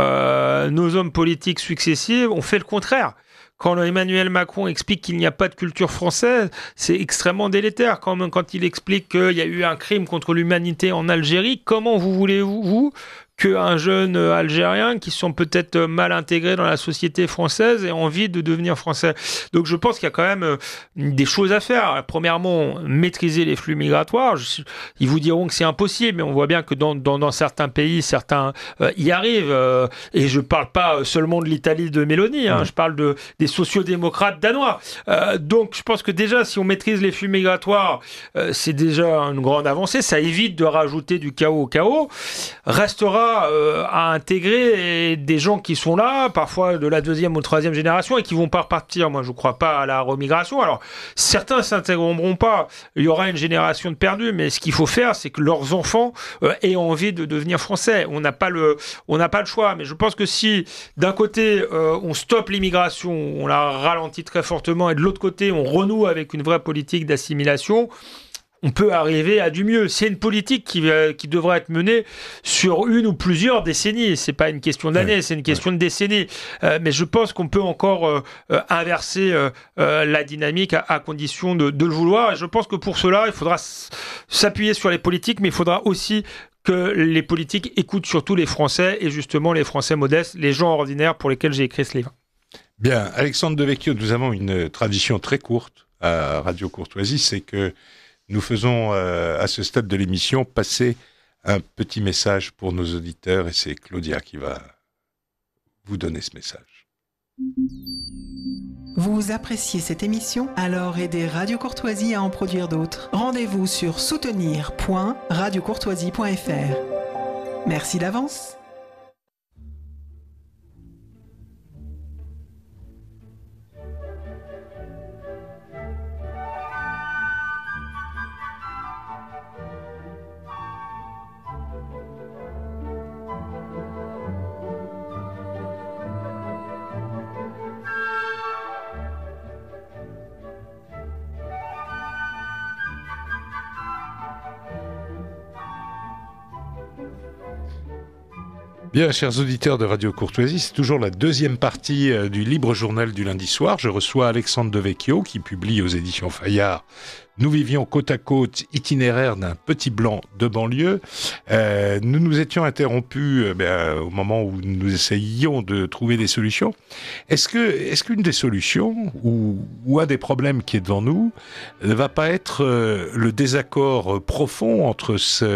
Nos hommes politiques successifs ont fait le contraire. Quand Emmanuel Macron explique qu'il n'y a pas de culture française, c'est extrêmement délétère. Quand il explique qu'il y a eu un crime contre l'humanité en Algérie, comment voulez-vous qu'un jeune Algérien qui sont peut-être mal intégrés dans la société française ait envie de devenir français? Donc je pense qu'il y a quand même des choses à faire. Premièrement, maîtriser les flux migratoires. Ils vous diront que c'est impossible, mais on voit bien que dans certains pays, certains y arrivent. Et je parle pas seulement de l'Italie de Meloni, je parle des sociodémocrates danois. Donc je pense que déjà, si on maîtrise les flux migratoires, c'est déjà une grande avancée. Ça évite de rajouter du chaos au chaos. Restera à intégrer des gens qui sont là, parfois de la 2e ou 3e génération, et qui vont pas repartir. Moi, je crois pas à la remigration. Alors, certains s'intégreront pas. Il y aura une génération de perdus, mais ce qu'il faut faire, c'est que leurs enfants aient envie de devenir français. On n'a pas le choix. Mais je pense que si, d'un côté, on stoppe l'immigration, on la ralentit très fortement, et de l'autre côté, on renoue avec une vraie politique d'assimilation, on peut arriver à du mieux. C'est une politique qui devra être menée sur une ou plusieurs décennies. C'est pas une question d'années, c'est une question de décennies. Mais je pense qu'on peut encore inverser la dynamique à condition de le vouloir. Et je pense que pour cela, il faudra s'appuyer sur les politiques, mais il faudra aussi que les politiques écoutent surtout les Français, et justement les Français modestes, les gens ordinaires pour lesquels j'ai écrit ce livre. Bien, Alexandre Devecchio, nous avons une tradition très courte à Radio Courtoisie, c'est que nous faisons à ce stade de l'émission passer un petit message pour nos auditeurs, et c'est Claudia qui va vous donner ce message. Vous appréciez cette émission? Alors aidez Radio Courtoisie à en produire d'autres. Rendez-vous sur soutenir.radiocourtoisie.fr. Merci d'avance. Bien, chers auditeurs de Radio Courtoisie, c'est toujours la deuxième partie du Libre Journal du lundi soir. Je reçois Alexandre Devecchio qui publie aux éditions Fayard « Nous vivions côte à côte, itinéraire d'un petit blanc de banlieue ». Nous nous étions interrompus au moment où nous essayions de trouver des solutions. Est-ce qu'une des solutions ou un des problèmes qui est devant nous ne va pas être le désaccord profond entre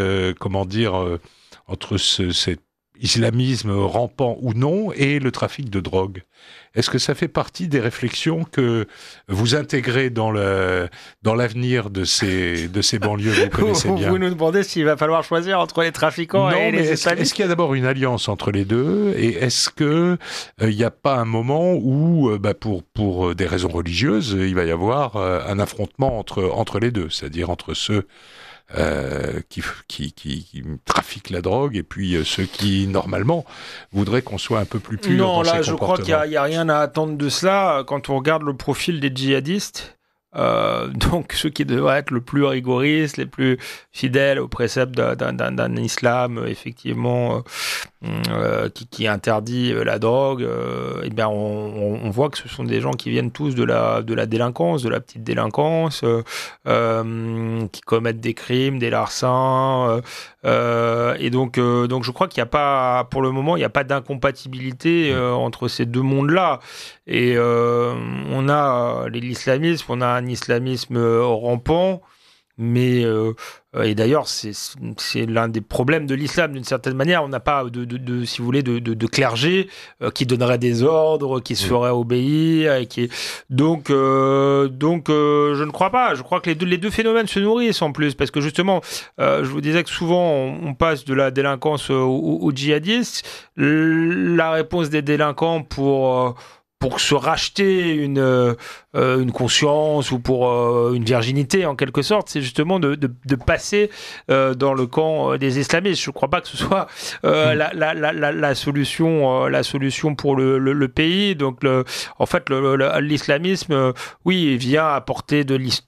cet islamisme rampant ou non et le trafic de drogue? Est-ce que ça fait partie des réflexions que vous intégrez dans l'avenir de ces banlieues que vous connaissez bien? Vous nous demandez s'il va falloir choisir entre les trafiquants et les islamistes. Est-ce qu'il y a d'abord une alliance entre les deux, et est-ce que il n'y a pas un moment où, pour des raisons religieuses, il va y avoir un affrontement entre les deux, c'est-à-dire entre ceux qui trafiquent la drogue et puis ceux qui, normalement, voudraient qu'on soit un peu plus pur dans ces comportements? Non, là, je crois qu'il n'y a rien à attendre de cela quand on regarde le profil des djihadistes. Donc ceux qui devraient être le plus rigoristes, les plus fidèles aux préceptes d'un islam effectivement qui interdit la drogue, eh bien on voit que ce sont des gens qui viennent tous de la délinquance, de la petite délinquance, qui commettent des crimes, des larcins, et donc je crois qu'il n'y a pas, pour le moment, il n'y a pas d'incompatibilité entre ces deux mondes-là. Et on a l'islamisme, on a un islamisme rampant. Mais et d'ailleurs c'est l'un des problèmes de l'islam d'une certaine manière. On n'a pas si vous voulez de clergé qui donnerait des ordres, qui se ferait obéir, et donc je ne crois pas. Je crois que les deux phénomènes se nourrissent en plus, parce que justement je vous disais que souvent on passe de la délinquance aux djihadistes. La réponse des délinquants pour se racheter une conscience ou pour une virginité en quelque sorte, c'est justement de passer dans le camp des islamistes. Je ne crois pas que ce soit la solution pour le pays. Donc en fait l'islamisme oui vient apporter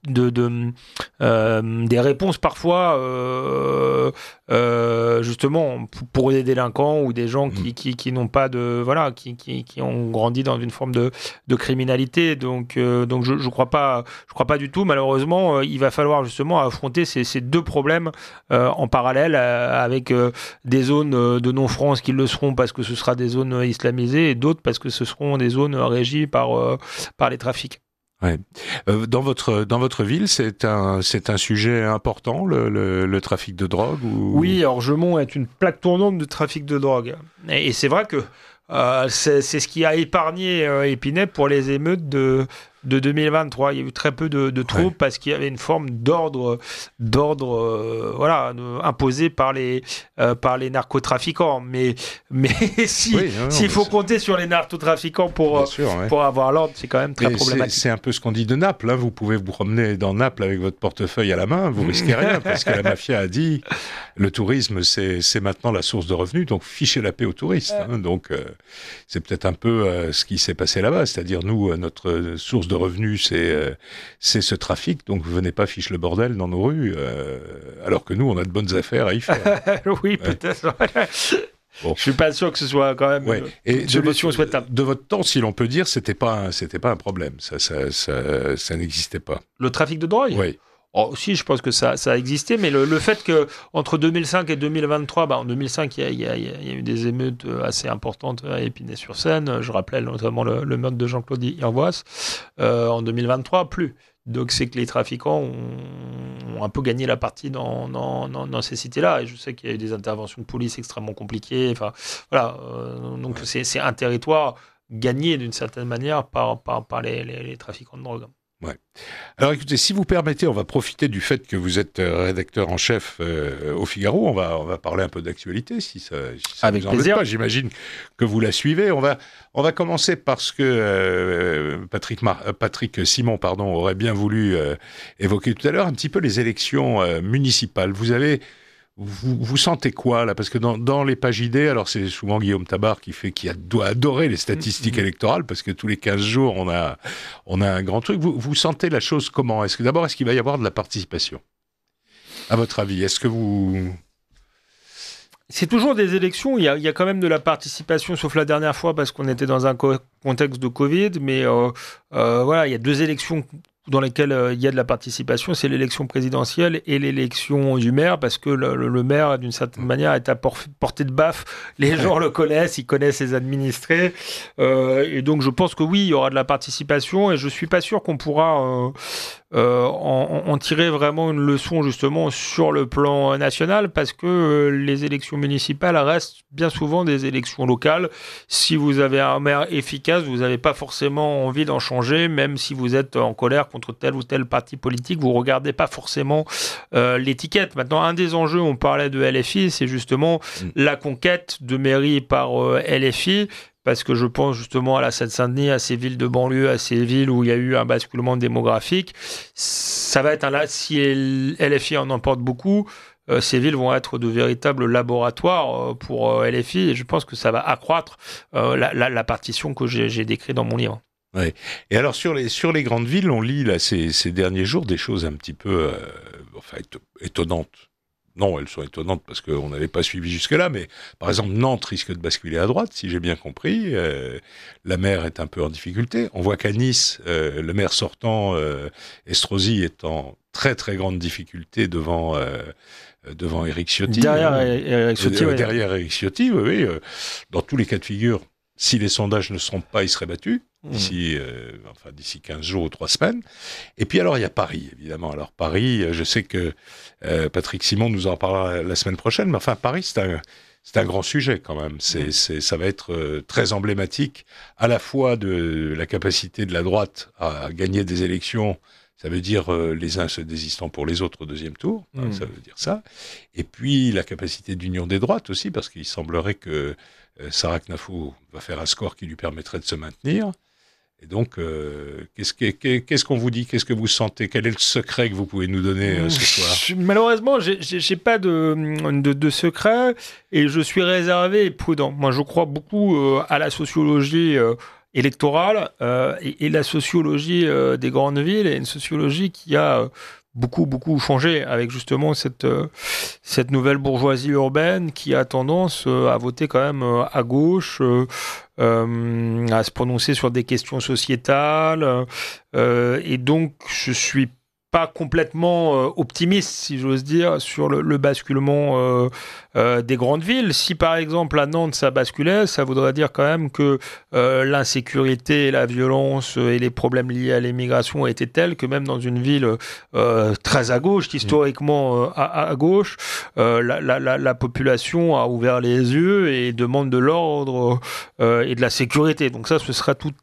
des réponses parfois justement pour des délinquants ou des gens qui n'ont pas qui ont grandi dans une forme de criminalité. Donc je crois pas du tout. Malheureusement, il va falloir justement affronter ces deux problèmes en parallèle, avec des zones de non-France qui le seront parce que ce sera des zones islamisées, et d'autres parce que ce seront des zones régies par les trafics. Ouais. Dans votre ville, c'est un sujet important, le trafic de drogue ou... Oui, Orgemont est une plaque tournante de trafic de drogue. Et c'est vrai que c'est ce qui a épargné Épinay pour les émeutes de 2023. Il y a eu très peu de troupes parce qu'il y avait une forme d'ordre imposé par les narcotrafiquants. Mais s'il faut compter sur les narcotrafiquants pour avoir l'ordre, c'est quand même très problématique. C'est un peu ce qu'on dit de Naples. Hein. Vous pouvez vous promener dans Naples avec votre portefeuille à la main, vous risquez rien parce que la mafia a dit le tourisme c'est maintenant la source de revenus, donc fichez la paix aux touristes. Hein. Donc c'est peut-être un peu ce qui s'est passé là-bas, c'est-à-dire nous notre source de revenus c'est ce trafic, donc venez pas fiche le bordel dans nos rues, alors que nous on a de bonnes affaires à y faire. Oui, peut-être. Bon. Je suis pas sûr que ce soit quand même une solution souhaitable. De votre temps, si l'on peut dire, c'était pas un problème, ça n'existait pas. Le trafic de drogue ? Oui. Oh, si, je pense que ça a existé, mais le fait que entre 2005 et 2023, en 2005, il y a eu des émeutes assez importantes à Épinay-sur-Seine. Je rappelais notamment le meurtre de Jean-Claude Irvoas. En 2023, plus. Donc c'est que les trafiquants ont un peu gagné la partie dans ces cités-là. Et je sais qu'il y a eu des interventions de police extrêmement compliquées. Enfin, voilà. Donc c'est un territoire gagné d'une certaine manière par les trafiquants de drogue. Ouais. Alors écoutez, si vous permettez, on va profiter du fait que vous êtes rédacteur en chef au Figaro. On va parler un peu d'actualité, si ça avec vous embête plaisir. pas. J'imagine que vous la suivez. On va commencer parce que Patrick Simon, aurait bien voulu évoquer tout à l'heure un petit peu les élections municipales. Vous sentez quoi là ? Parce que dans les pages idées, alors c'est souvent Guillaume Tabar qui doit adorer les statistiques électorales, parce que tous les 15 jours on a un grand truc. Vous sentez la chose comment ? Est-ce qu'il va y avoir de la participation ? À votre avis, est-ce que vous... C'est toujours des élections, il y a quand même de la participation, sauf la dernière fois parce qu'on était dans un contexte de Covid, mais il y a deux élections dans lesquelles il y a de la participation, c'est l'élection présidentielle et l'élection du maire, parce que le maire, d'une certaine manière, est à portée de baffe. Les gens le connaissent, ils connaissent ses administrés. Et donc, je pense que oui, il y aura de la participation, et je ne suis pas sûr qu'on pourra en tirer vraiment une leçon, justement, sur le plan national, parce que les élections municipales restent bien souvent des élections locales. Si vous avez un maire efficace, vous n'avez pas forcément envie d'en changer, même si vous êtes en colère contre tel ou tel parti politique, vous ne regardez pas forcément l'étiquette. Maintenant, un des enjeux, on parlait de LFI, c'est justement la conquête de mairie par LFI, parce que je pense justement à la Seine-Saint-Denis, à ces villes de banlieue, à ces villes où il y a eu un basculement démographique. Ça va être si LFI en emporte beaucoup, ces villes vont être de véritables laboratoires pour LFI, et je pense que ça va accroître la partition que j'ai décrite dans mon livre. Ouais. Et alors sur les grandes villes, on lit là ces derniers jours des choses un petit peu étonnantes. non, elles sont étonnantes parce qu'on n'avait pas suivi jusque-là, mais par exemple, Nantes risque de basculer à droite, si j'ai bien compris. La maire est un peu en difficulté. On voit qu'à Nice, le maire sortant, Estrosi, est en très très grande difficulté devant Éric Ciotti. Derrière Éric Ciotti, derrière Éric Ciotti, oui. Dans tous les cas de figure, si les sondages ne se trompent pas, il serait battu. D'ici 15 jours ou 3 semaines. Et puis alors, il y a Paris, évidemment. Alors Paris, je sais que Patrick Simon nous en parlera la semaine prochaine, mais enfin, Paris, c'est un grand sujet quand même. Ça va être très emblématique à la fois de la capacité de la droite à gagner des élections. Ça veut dire les uns se désistant pour les autres au deuxième tour, ça veut dire ça. Et puis la capacité d'union des droites aussi, parce qu'il semblerait que Sarah Knafo va faire un score qui lui permettrait de se maintenir. Et donc, qu'est-ce qu'on vous dit ? Qu'est-ce que vous sentez ? Quel est le secret que vous pouvez nous donner ce soir ? Malheureusement, j'ai pas de secret et je suis réservé et prudent. Moi, je crois beaucoup à la sociologie électorale et la sociologie des grandes villes, et une sociologie qui a beaucoup changé avec justement cette nouvelle bourgeoisie urbaine qui a tendance à voter quand même à gauche, à se prononcer sur des questions sociétales, et donc je suis pas complètement optimiste, si j'ose dire, sur le basculement des grandes villes. Si par exemple à Nantes ça basculait, ça voudrait dire quand même que l'insécurité, la violence et les problèmes liés à l'immigration étaient tels que même dans une ville très à gauche, historiquement à gauche, la population a ouvert les yeux et demande de l'ordre et de la sécurité. Donc ça, ce sera tout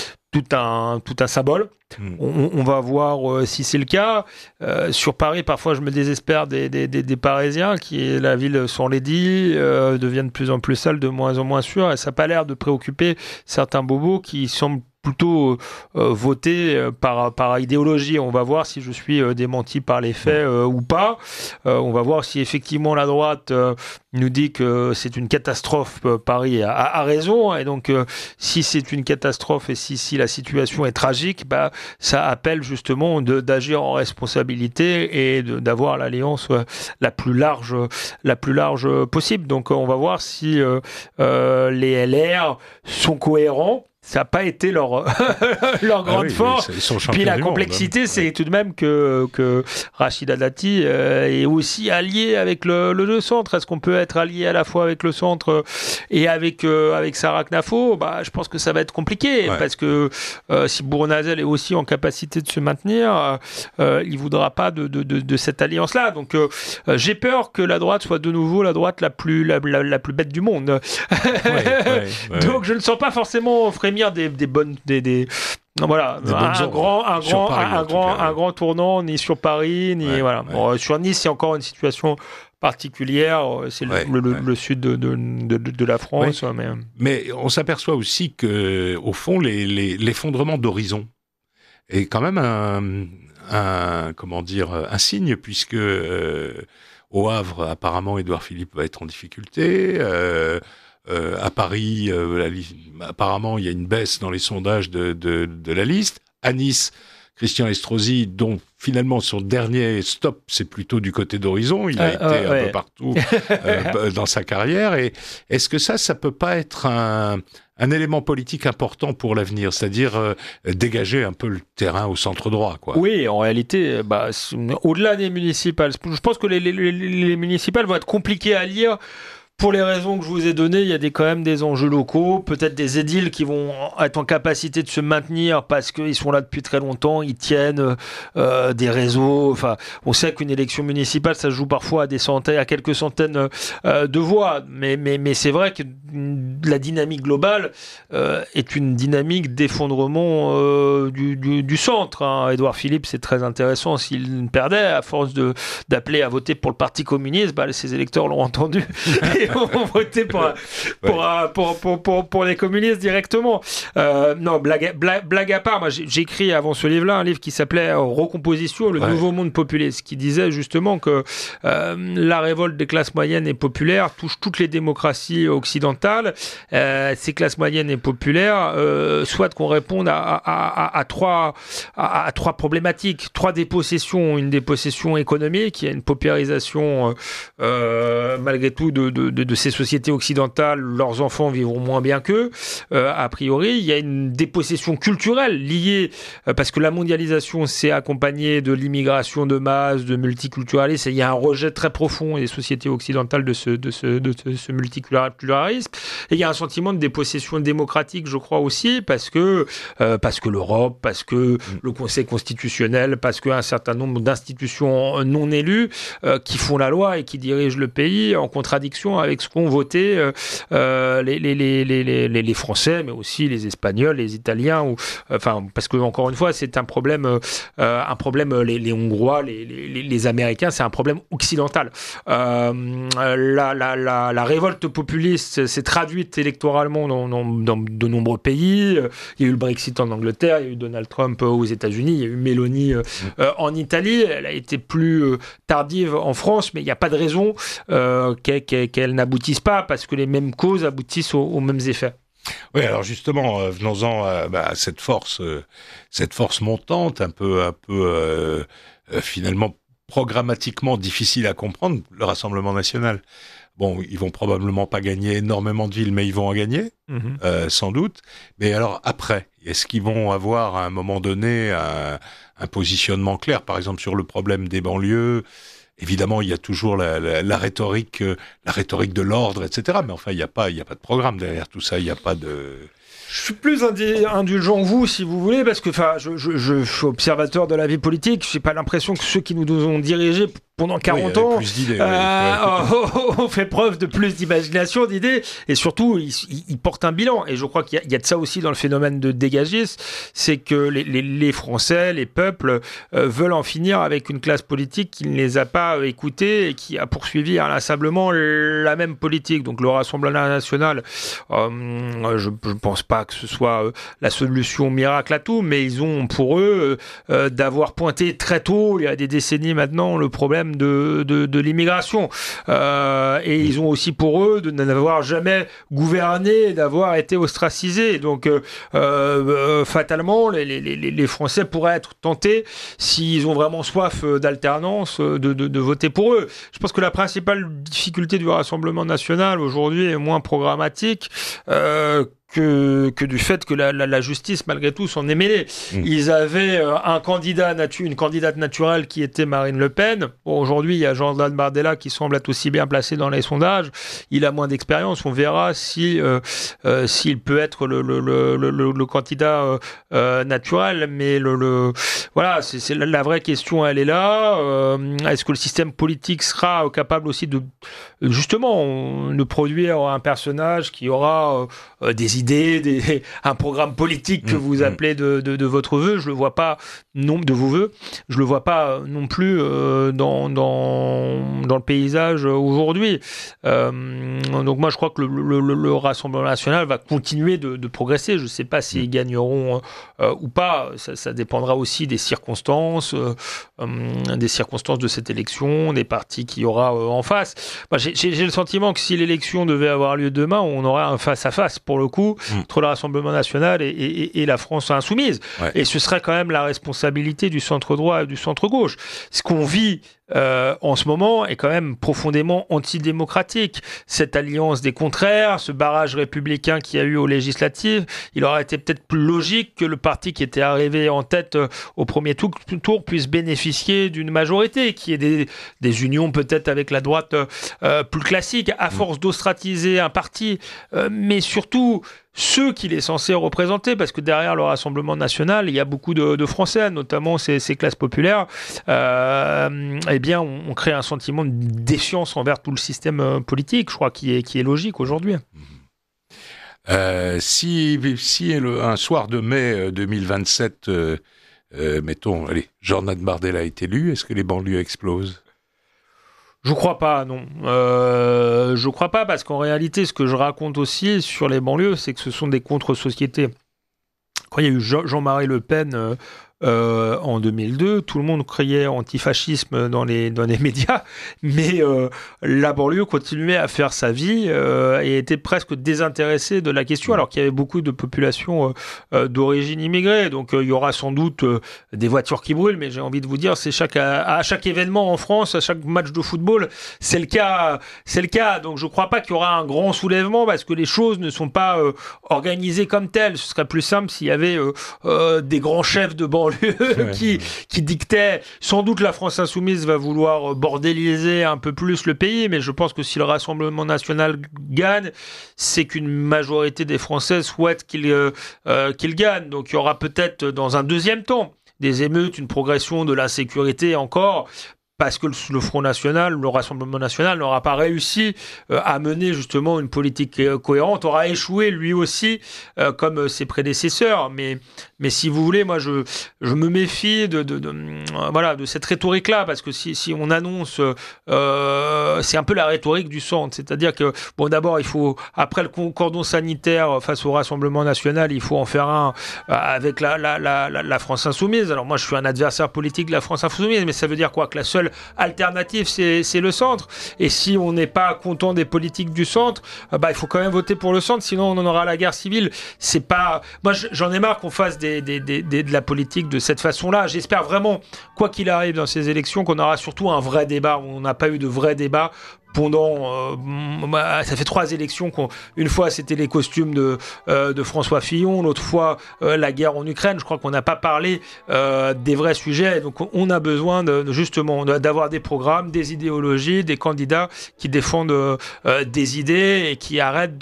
un symbole. On va voir si c'est le cas. Sur Paris, parfois, je me désespère des Parisiens qui, la ville sans l'édit, deviennent de plus en plus sales, de moins en moins sûrs, et ça n'a pas l'air de préoccuper certains bobos qui semblent plutôt voter par idéologie. On va voir si je suis démenti par les faits ou pas. On va voir si effectivement la droite nous dit que c'est une catastrophe. Paris a raison, et donc si c'est une catastrophe et si la situation est tragique, ça appelle justement d'agir en responsabilité et d'avoir l'alliance la plus large possible. Donc on va voir si les LR sont cohérents. Ça n'a pas été leur grande force. Puis la complexité, c'est tout de même que Rachida Dati est aussi alliée avec le centre. Est-ce qu'on peut être allié à la fois avec le centre et avec Sarah Knafo ? Je pense que ça va être compliqué, parce que si Bournazel est aussi en capacité de se maintenir, il ne voudra pas de cette alliance-là. Donc j'ai peur que la droite soit de nouveau la droite la plus bête du monde. Donc je ne sens pas forcément frémir des voilà, un grand tournant ni sur Paris ni voilà. Bon, sur Nice, c'est encore une situation particulière, c'est le sud de la France, mais on s'aperçoit aussi que au fond l'effondrement d'horizon est quand même un signe, puisque au Havre, apparemment, Édouard Philippe va être en difficulté. À Paris, apparemment, il y a une baisse dans les sondages de la liste. À Nice, Christian Estrosi, dont finalement son dernier stop, c'est plutôt du côté d'Horizon. Il a été un peu partout dans sa carrière. Et est-ce que ça peut pas être un élément politique important pour l'avenir, c'est-à-dire dégager un peu le terrain au centre droit, quoi. Oui, en réalité, au-delà des municipales, je pense que les municipales vont être compliquées à lire. Pour les raisons que je vous ai données, il y a quand même des enjeux locaux, peut-être des édiles qui vont être en capacité de se maintenir parce qu'ils sont là depuis très longtemps, ils tiennent des réseaux. Enfin, on sait qu'une élection municipale, ça se joue parfois à quelques centaines de voix, mais c'est vrai que la dynamique globale est une dynamique d'effondrement du centre. Édouard Philippe, c'est très intéressant. S'il perdait, à force d'appeler à voter pour le Parti communiste, ses électeurs l'ont entendu. ont voté pour les communistes directement. Non, blague à part, moi j'ai écrit avant ce livre-là un livre qui s'appelait Recomposition, le nouveau monde populiste, qui disait justement que la révolte des classes moyennes et populaires touche toutes les démocraties occidentales. Ces classes moyennes et populaires souhaitent qu'on réponde à trois problématiques, trois dépossessions. Une dépossession économique, il y a une paupérisation malgré tout de ces sociétés occidentales, leurs enfants vivront moins bien qu'eux, a priori. Il y a une dépossession culturelle liée, parce que la mondialisation s'est accompagnée de l'immigration de masse, de multiculturalisme, et il y a un rejet très profond des sociétés occidentales de ce multiculturalisme. Et il y a un sentiment de dépossession démocratique, je crois aussi, parce que l'Europe, parce que le Conseil constitutionnel, parce qu'un certain nombre d'institutions non élues qui font la loi et qui dirigent le pays en contradiction avec ce qu'ont voté les Français, mais aussi les Espagnols, les Italiens, parce que encore une fois, c'est un problème, les Hongrois, les Américains, c'est un problème occidental. La révolte populiste s'est traduite électoralement dans de nombreux pays. Il y a eu le Brexit en Angleterre, il y a eu Donald Trump aux États-Unis, il y a eu Meloni en Italie. Elle a été plus tardive en France, mais il n'y a pas de raison qu'elle n'aboutisse pas, parce que les mêmes causes aboutissent aux mêmes effets. Oui, alors justement, venons-en à cette force montante, un peu finalement programmatiquement difficile à comprendre, le Rassemblement national. Bon, ils vont probablement pas gagner énormément de villes, mais ils vont en gagner, sans doute. Mais alors après, est-ce qu'ils vont avoir à un moment donné un positionnement clair, par exemple sur le problème des banlieues? Évidemment, il y a toujours la rhétorique de l'ordre, etc. Mais enfin, il y a pas de programme derrière tout ça. Il y a pas de. Je suis plus indulgent que vous, si vous voulez, parce que je suis observateur de la vie politique. J'ai pas l'impression que ceux qui nous ont dirigés pendant 40 ans ont fait preuve de plus d'imagination, d'idées, et surtout ils portent un bilan. Et je crois qu'il y a de ça aussi dans le phénomène de dégagisme, c'est que les Français, les peuples veulent en finir avec une classe politique qui ne les a pas écoutés et qui a poursuivi inlassablement la même politique. Donc le Rassemblement national, je pense pas que ce soit la solution miracle à tout, mais ils ont pour eux d'avoir pointé très tôt, il y a des décennies maintenant, le problème de l'immigration. Et ils ont aussi pour eux de n'avoir jamais gouverné, d'avoir été ostracisés. Donc, fatalement, les Français pourraient être tentés, s'ils ont vraiment soif d'alternance, de voter pour eux. Je pense que la principale difficulté du Rassemblement national aujourd'hui est moins programmatique que du fait que la justice, malgré tout, s'en est mêlée. Ils avaient une candidate naturelle qui était Marine Le Pen. Bon, aujourd'hui, il y a Jordan Bardella qui semble être aussi bien placé dans les sondages. Il a moins d'expérience. On verra s'il peut être le candidat naturel. Mais voilà, c'est la vraie question, elle est là. Est-ce que le système politique sera capable aussi de produire un personnage qui aura des idées, un programme politique que vous appelez de votre vœu? Je le vois pas, de vos vœux. Je le vois pas non plus dans le paysage aujourd'hui. Donc moi je crois que le Rassemblement national va continuer de progresser. Je sais pas s'ils gagneront ou pas. Ça dépendra aussi des circonstances de cette élection, des partis qu'il y aura en face. Moi, j'ai le sentiment que si l'élection devait avoir lieu demain, on aurait un face-à-face pour le coup entre le Rassemblement national et la France insoumise. Ouais. Et ce serait quand même la responsabilité du centre-droit et du centre-gauche. Ce qu'on vit en ce moment est quand même profondément antidémocratique. Cette alliance des contraires, ce barrage républicain qu'il y a eu aux législatives, il aurait été peut-être plus logique que le parti qui était arrivé en tête au premier tour puisse bénéficier d'une majorité, qui ait des unions peut-être avec la droite plus classique, à force d'ostratiser un parti, mais surtout ceux qu'il est censé représenter, parce que derrière le Rassemblement national, il y a beaucoup de Français, notamment ces classes populaires, eh bien, on crée un sentiment de défiance envers tout le système politique, je crois, qui est logique aujourd'hui. Si un soir de mai 2027, mettons, Jordan Bardella est élu, est-ce que les banlieues explosent ? Je crois pas, non. Je crois pas parce qu'en réalité, ce que je raconte aussi sur les banlieues, c'est que ce sont des contre-sociétés. Quand il y a eu Jean-Marie Le Pen en 2002, tout le monde criait antifascisme dans les médias, mais la banlieue continuait à faire sa vie et était presque désintéressée de la question, alors qu'il y avait beaucoup de populations d'origine immigrée. Donc il y aura sans doute des voitures qui brûlent, mais j'ai envie de vous dire, c'est à chaque événement en France, à chaque match de football, c'est le cas. Donc je ne crois pas qu'il y aura un grand soulèvement parce que les choses ne sont pas organisées comme telles. Ce serait plus simple s'il y avait des grands chefs de banlieue qui dictait. Sans doute la France Insoumise va vouloir bordéliser un peu plus le pays, mais je pense que si le Rassemblement National gagne, c'est qu'une majorité des Français souhaitent qu'il gagne. Donc il y aura peut-être dans un deuxième temps des émeutes, une progression de l'insécurité encore, parce que le Front National, le Rassemblement National n'aura pas réussi à mener justement une politique cohérente, aura échoué lui aussi comme ses prédécesseurs. Mais si vous voulez, moi je me méfie de cette rhétorique-là, parce que si on annonce, c'est un peu la rhétorique du centre, c'est-à-dire que d'abord il faut, après le cordon sanitaire face au Rassemblement National, il faut en faire un avec la France Insoumise. Alors moi je suis un adversaire politique de la France Insoumise, mais ça veut dire quoi? Que la seule alternative c'est le centre, et si on n'est pas content des politiques du centre, il faut quand même voter pour le centre, sinon on en aura la guerre civile. C'est pas, moi j'en ai marre qu'on fasse de la politique de cette façon-là. J'espère vraiment, quoi qu'il arrive dans ces élections, qu'on aura surtout un vrai débat. On n'a pas eu de vrai débat pendant ça fait 3 élections une fois c'était les costumes de François Fillon, l'autre fois la guerre en Ukraine. Je crois qu'on n'a pas parlé des vrais sujets. Donc on a besoin justement d'avoir des programmes, des idéologies, des candidats qui défendent des idées et qui arrêtent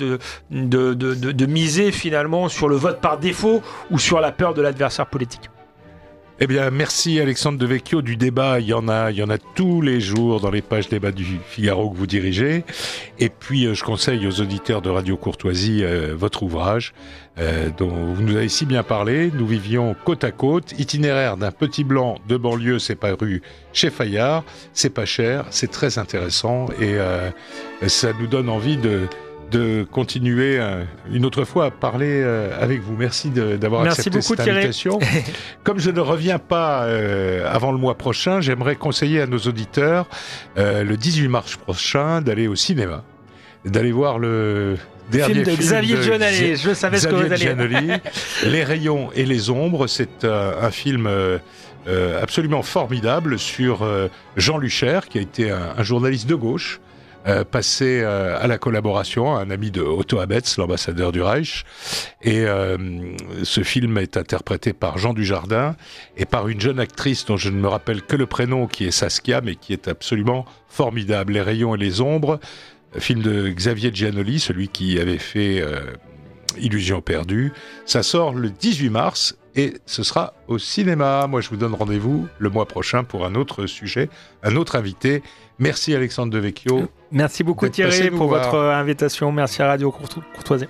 de miser finalement sur le vote par défaut ou sur la peur de l'adversaire politique. Eh bien, merci Alexandre Devecchio. Du débat, il y en a tous les jours dans les pages débat du Figaro que vous dirigez. Et puis, je conseille aux auditeurs de Radio Courtoisie votre ouvrage dont vous nous avez si bien parlé. Nous vivions côte à côte. Itinéraire d'un petit blanc de banlieue, c'est paru chez Fayard. C'est pas cher, c'est très intéressant et ça nous donne envie de continuer une autre fois à parler avec vous. Merci d'avoir accepté cette invitation. Comme je ne reviens pas avant le mois prochain, j'aimerais conseiller à nos auditeurs le 18 mars prochain d'aller au cinéma, d'aller voir le dernier film de Xavier Giannoli. Je savais ce que vous alliez dire. Les rayons et les ombres, c'est un film absolument formidable sur Jean Lucher, qui a été un journaliste de gauche, passé à la collaboration, un ami de Otto Abetz, l'ambassadeur du Reich. Et ce film est interprété par Jean Dujardin et par une jeune actrice dont je ne me rappelle que le prénom, qui est Saskia, mais qui est absolument formidable. Les rayons et les ombres, film de Xavier Giannoli, celui qui avait fait Illusion perdue. Ça sort le 18 mars et ce sera au cinéma. Moi, je vous donne rendez-vous le mois prochain pour un autre sujet, un autre invité. Merci Alexandre Devecchio. Merci beaucoup Thierry pour votre invitation. Merci à Radio Courtoisie.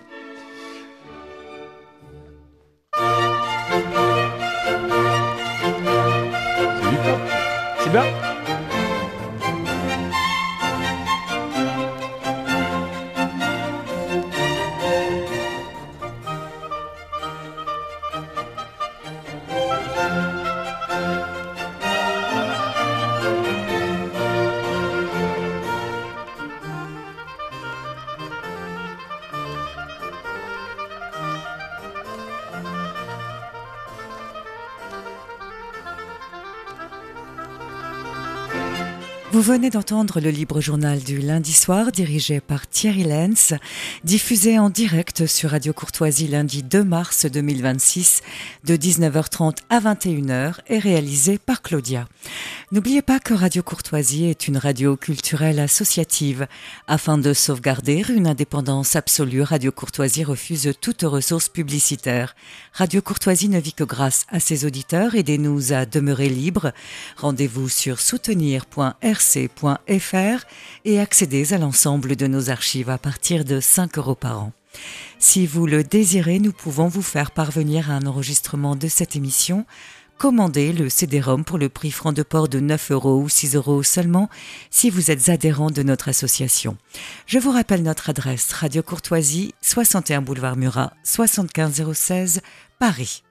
C'est bien. Vous venez d'entendre le Libre Journal du lundi soir, dirigé par Thierry Lenz, diffusé en direct sur Radio Courtoisie lundi 2 mars 2026, de 19h30 à 21h et réalisé par Claudia. N'oubliez pas que Radio Courtoisie est une radio culturelle associative. Afin de sauvegarder une indépendance absolue, Radio Courtoisie refuse toute ressource publicitaire. Radio Courtoisie ne vit que grâce à ses auditeurs. Aidez-nous à demeurer libres. Rendez-vous sur soutenir.rc.fr et accédez à l'ensemble de nos archives à partir de 5 € par an. Si vous le désirez, nous pouvons vous faire parvenir un enregistrement de cette émission. commandez le CD-ROM pour le prix franc de port de 9 € ou 6 € seulement si vous êtes adhérent de notre association. Je vous rappelle notre adresse: Radio Courtoisie, 61 boulevard Murat, 75 016, Paris.